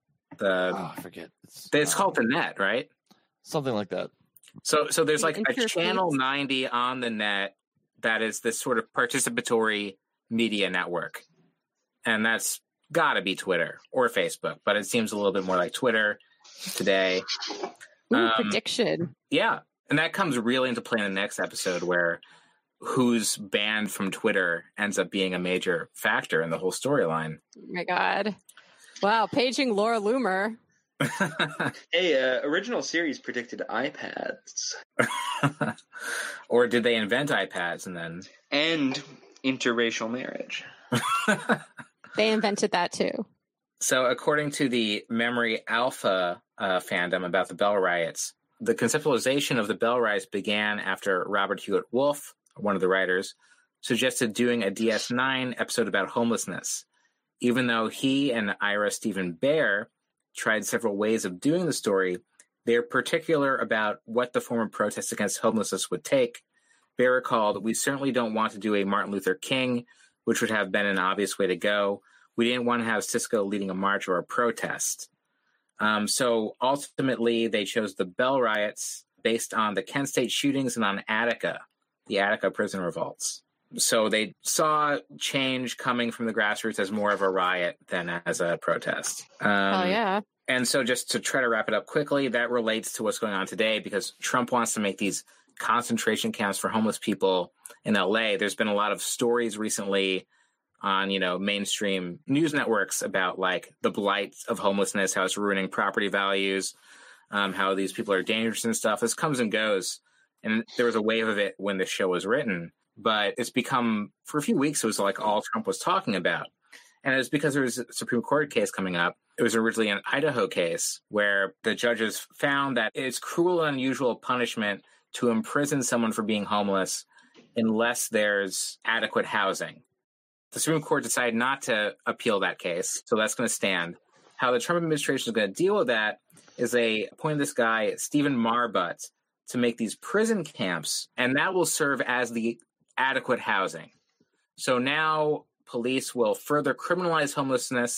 I forget. It's called the net, right? Something like that. So there's like a Channel 90 on the net that is this sort of participatory media network. And that's got to be Twitter or Facebook, but it seems a little bit more like Twitter today. Prediction. Yeah. And that comes really into play in the next episode, where who's banned from Twitter ends up being a major factor in the whole storyline. Oh my God. Wow. Paging Laura Loomer. Hey, original series predicted iPads. Or did they invent iPads and then... And interracial marriage. They invented that too. So according to the Memory Alpha fandom about the Bell Riots, the conceptualization of the Bell Riots began after Robert Hewitt Wolf, one of the writers, suggested doing a DS9 episode about homelessness. Even though he and Ira Stephen Bear tried several ways of doing the story, they're particular about what the form of protest against homelessness would take. Bear recalled, "We certainly don't want to do a Martin Luther King, which would have been an obvious way to go. We didn't want to have Sisko leading a march or a protest." So ultimately, they chose the Bell Riots based on the Kent State shootings and on Attica, the Attica prison revolts. So they saw change coming from the grassroots as more of a riot than as a protest. Yeah. And so just to try to wrap it up quickly, that relates to what's going on today, because Trump wants to make these concentration camps for homeless people in LA. There's been a lot of stories recently on, mainstream news networks about like the blight of homelessness, how it's ruining property values, how these people are dangerous and stuff. This comes and goes. And there was a wave of it when the show was written, but it's become, for a few weeks, it was like all Trump was talking about. And it was because there was a Supreme Court case coming up. It was originally an Idaho case where the judges found that it's cruel and unusual punishment to imprison someone for being homeless unless there's adequate housing. The Supreme Court decided not to appeal that case, so that's going to stand. How the Trump administration is going to deal with that is they appointed this guy, Stephen Marbutt, to make these prison camps, and that will serve as the adequate housing. So now police will further criminalize homelessness,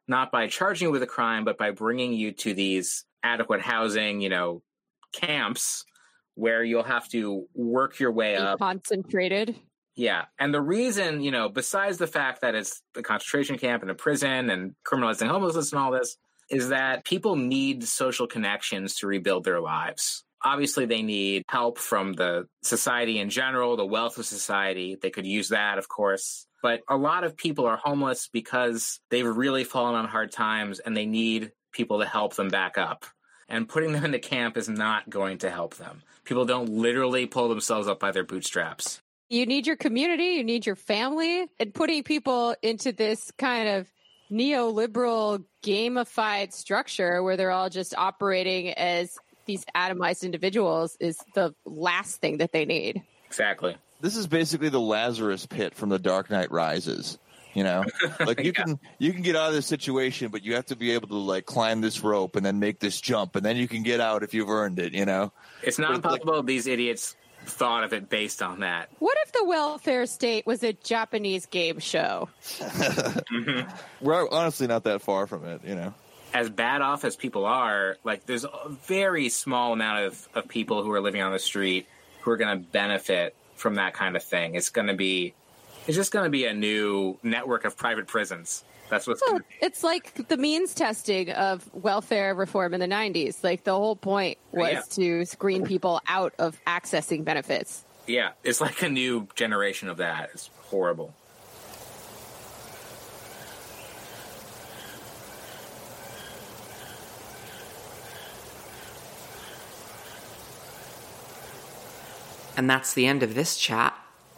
not by charging you with a crime, but by bringing you to these adequate housing, camps where you'll have to work your way up. Concentrated. Yeah. And the reason, besides the fact that it's a concentration camp and a prison and criminalizing homelessness and all this, is that people need social connections to rebuild their lives. Obviously, they need help from the society in general, the wealth of society. They could use that, of course. But a lot of people are homeless because they've really fallen on hard times and they need people to help them back up. And putting them into camp is not going to help them. People don't literally pull themselves up by their bootstraps. You need your community, you need your family, and putting people into this kind of neoliberal gamified structure where they're all just operating as these atomized individuals is the last thing that they need. Exactly. This is basically the Lazarus pit from The Dark Knight Rises. Like you can get out of this situation, but you have to be able to like climb this rope and then make this jump, and then you can get out if you've earned it. It's not impossible these idiots thought of it based on that. What if the welfare state was a Japanese game show? We're honestly not that far from it, As bad off as people are, like there's a very small amount of people who are living on the street who are going to benefit from that kind of thing. It's just going to be a new network of private prisons. That's what's going to be. It's like the means testing of welfare reform in the 90s. Like the whole point was to screen people out of accessing benefits. Yeah, it's like a new generation of that. It's horrible. And that's the end of this chat.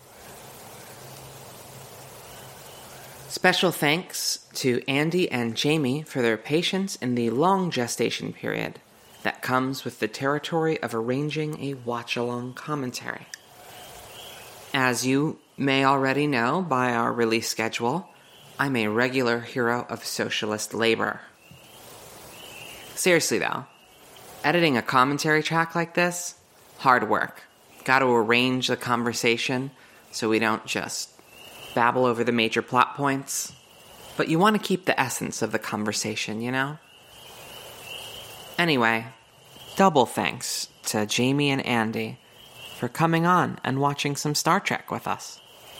Special thanks to Andy and Jamie for their patience in the long gestation period that comes with the territory of arranging a watch-along commentary. As you may already know by our release schedule, I'm a regular hero of socialist labor. Seriously though, editing a commentary track like this, hard work. Got to arrange the conversation so we don't just babble over the major plot points. But you want to keep the essence of the conversation, Anyway, double thanks to Jamie and Andy for coming on and watching some Star Trek with us.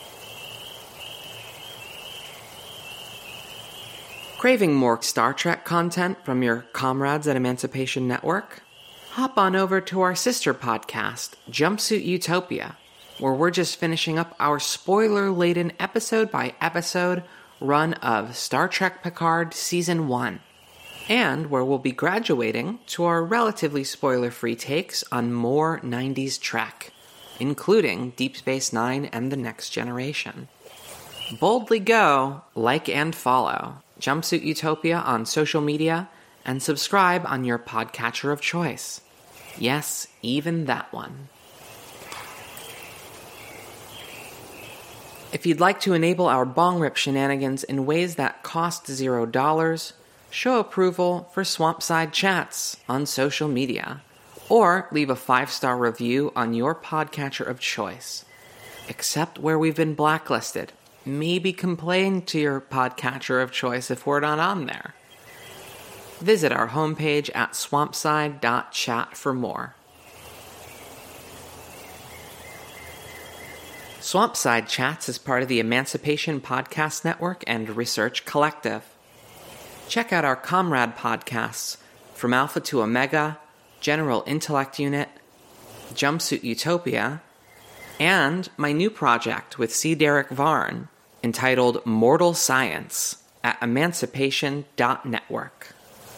Craving more Star Trek content from your comrades at Emancipation Network? Hop on over to our sister podcast, Jumpsuit Utopia, where we're just finishing up our spoiler-laden episode-by-episode run of Star Trek Picard Season 1, and where we'll be graduating to our relatively spoiler-free takes on more 90s Trek, including Deep Space Nine and The Next Generation. Boldly go, like and follow Jumpsuit Utopia on social media, and subscribe on your podcatcher of choice. Yes, even that one. If you'd like to enable our bong rip shenanigans in ways that cost $0, show approval for Swampside Chats on social media, or leave a 5-star review on your podcatcher of choice. Except where we've been blacklisted. Maybe complain to your podcatcher of choice if we're not on there. Visit our homepage at swampside.chat for more. Swampside Chats is part of the Emancipation Podcast Network and Research Collective. Check out our comrade podcasts, From Alpha to Omega, General Intellect Unit, Jumpsuit Utopia, and my new project with C. Derek Varn, entitled Mortal Science, at emancipation.network.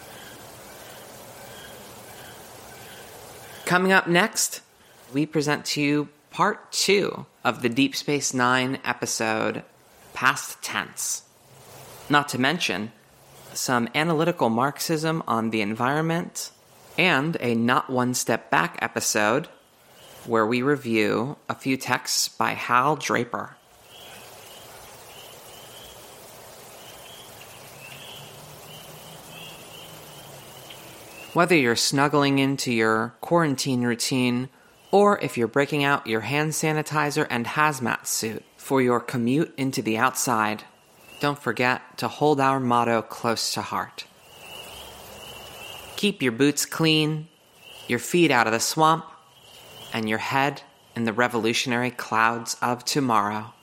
Coming up next, we present to you Part 2 of the Deep Space Nine episode, Past Tense. Not to mention, some analytical Marxism on the environment, and a Not One Step Back episode, where we review a few texts by Hal Draper. Whether you're snuggling into your quarantine routine, or if you're breaking out your hand sanitizer and hazmat suit for your commute into the outside, don't forget to hold our motto close to heart. Keep your boots clean, your feet out of the swamp, and your head in the revolutionary clouds of tomorrow.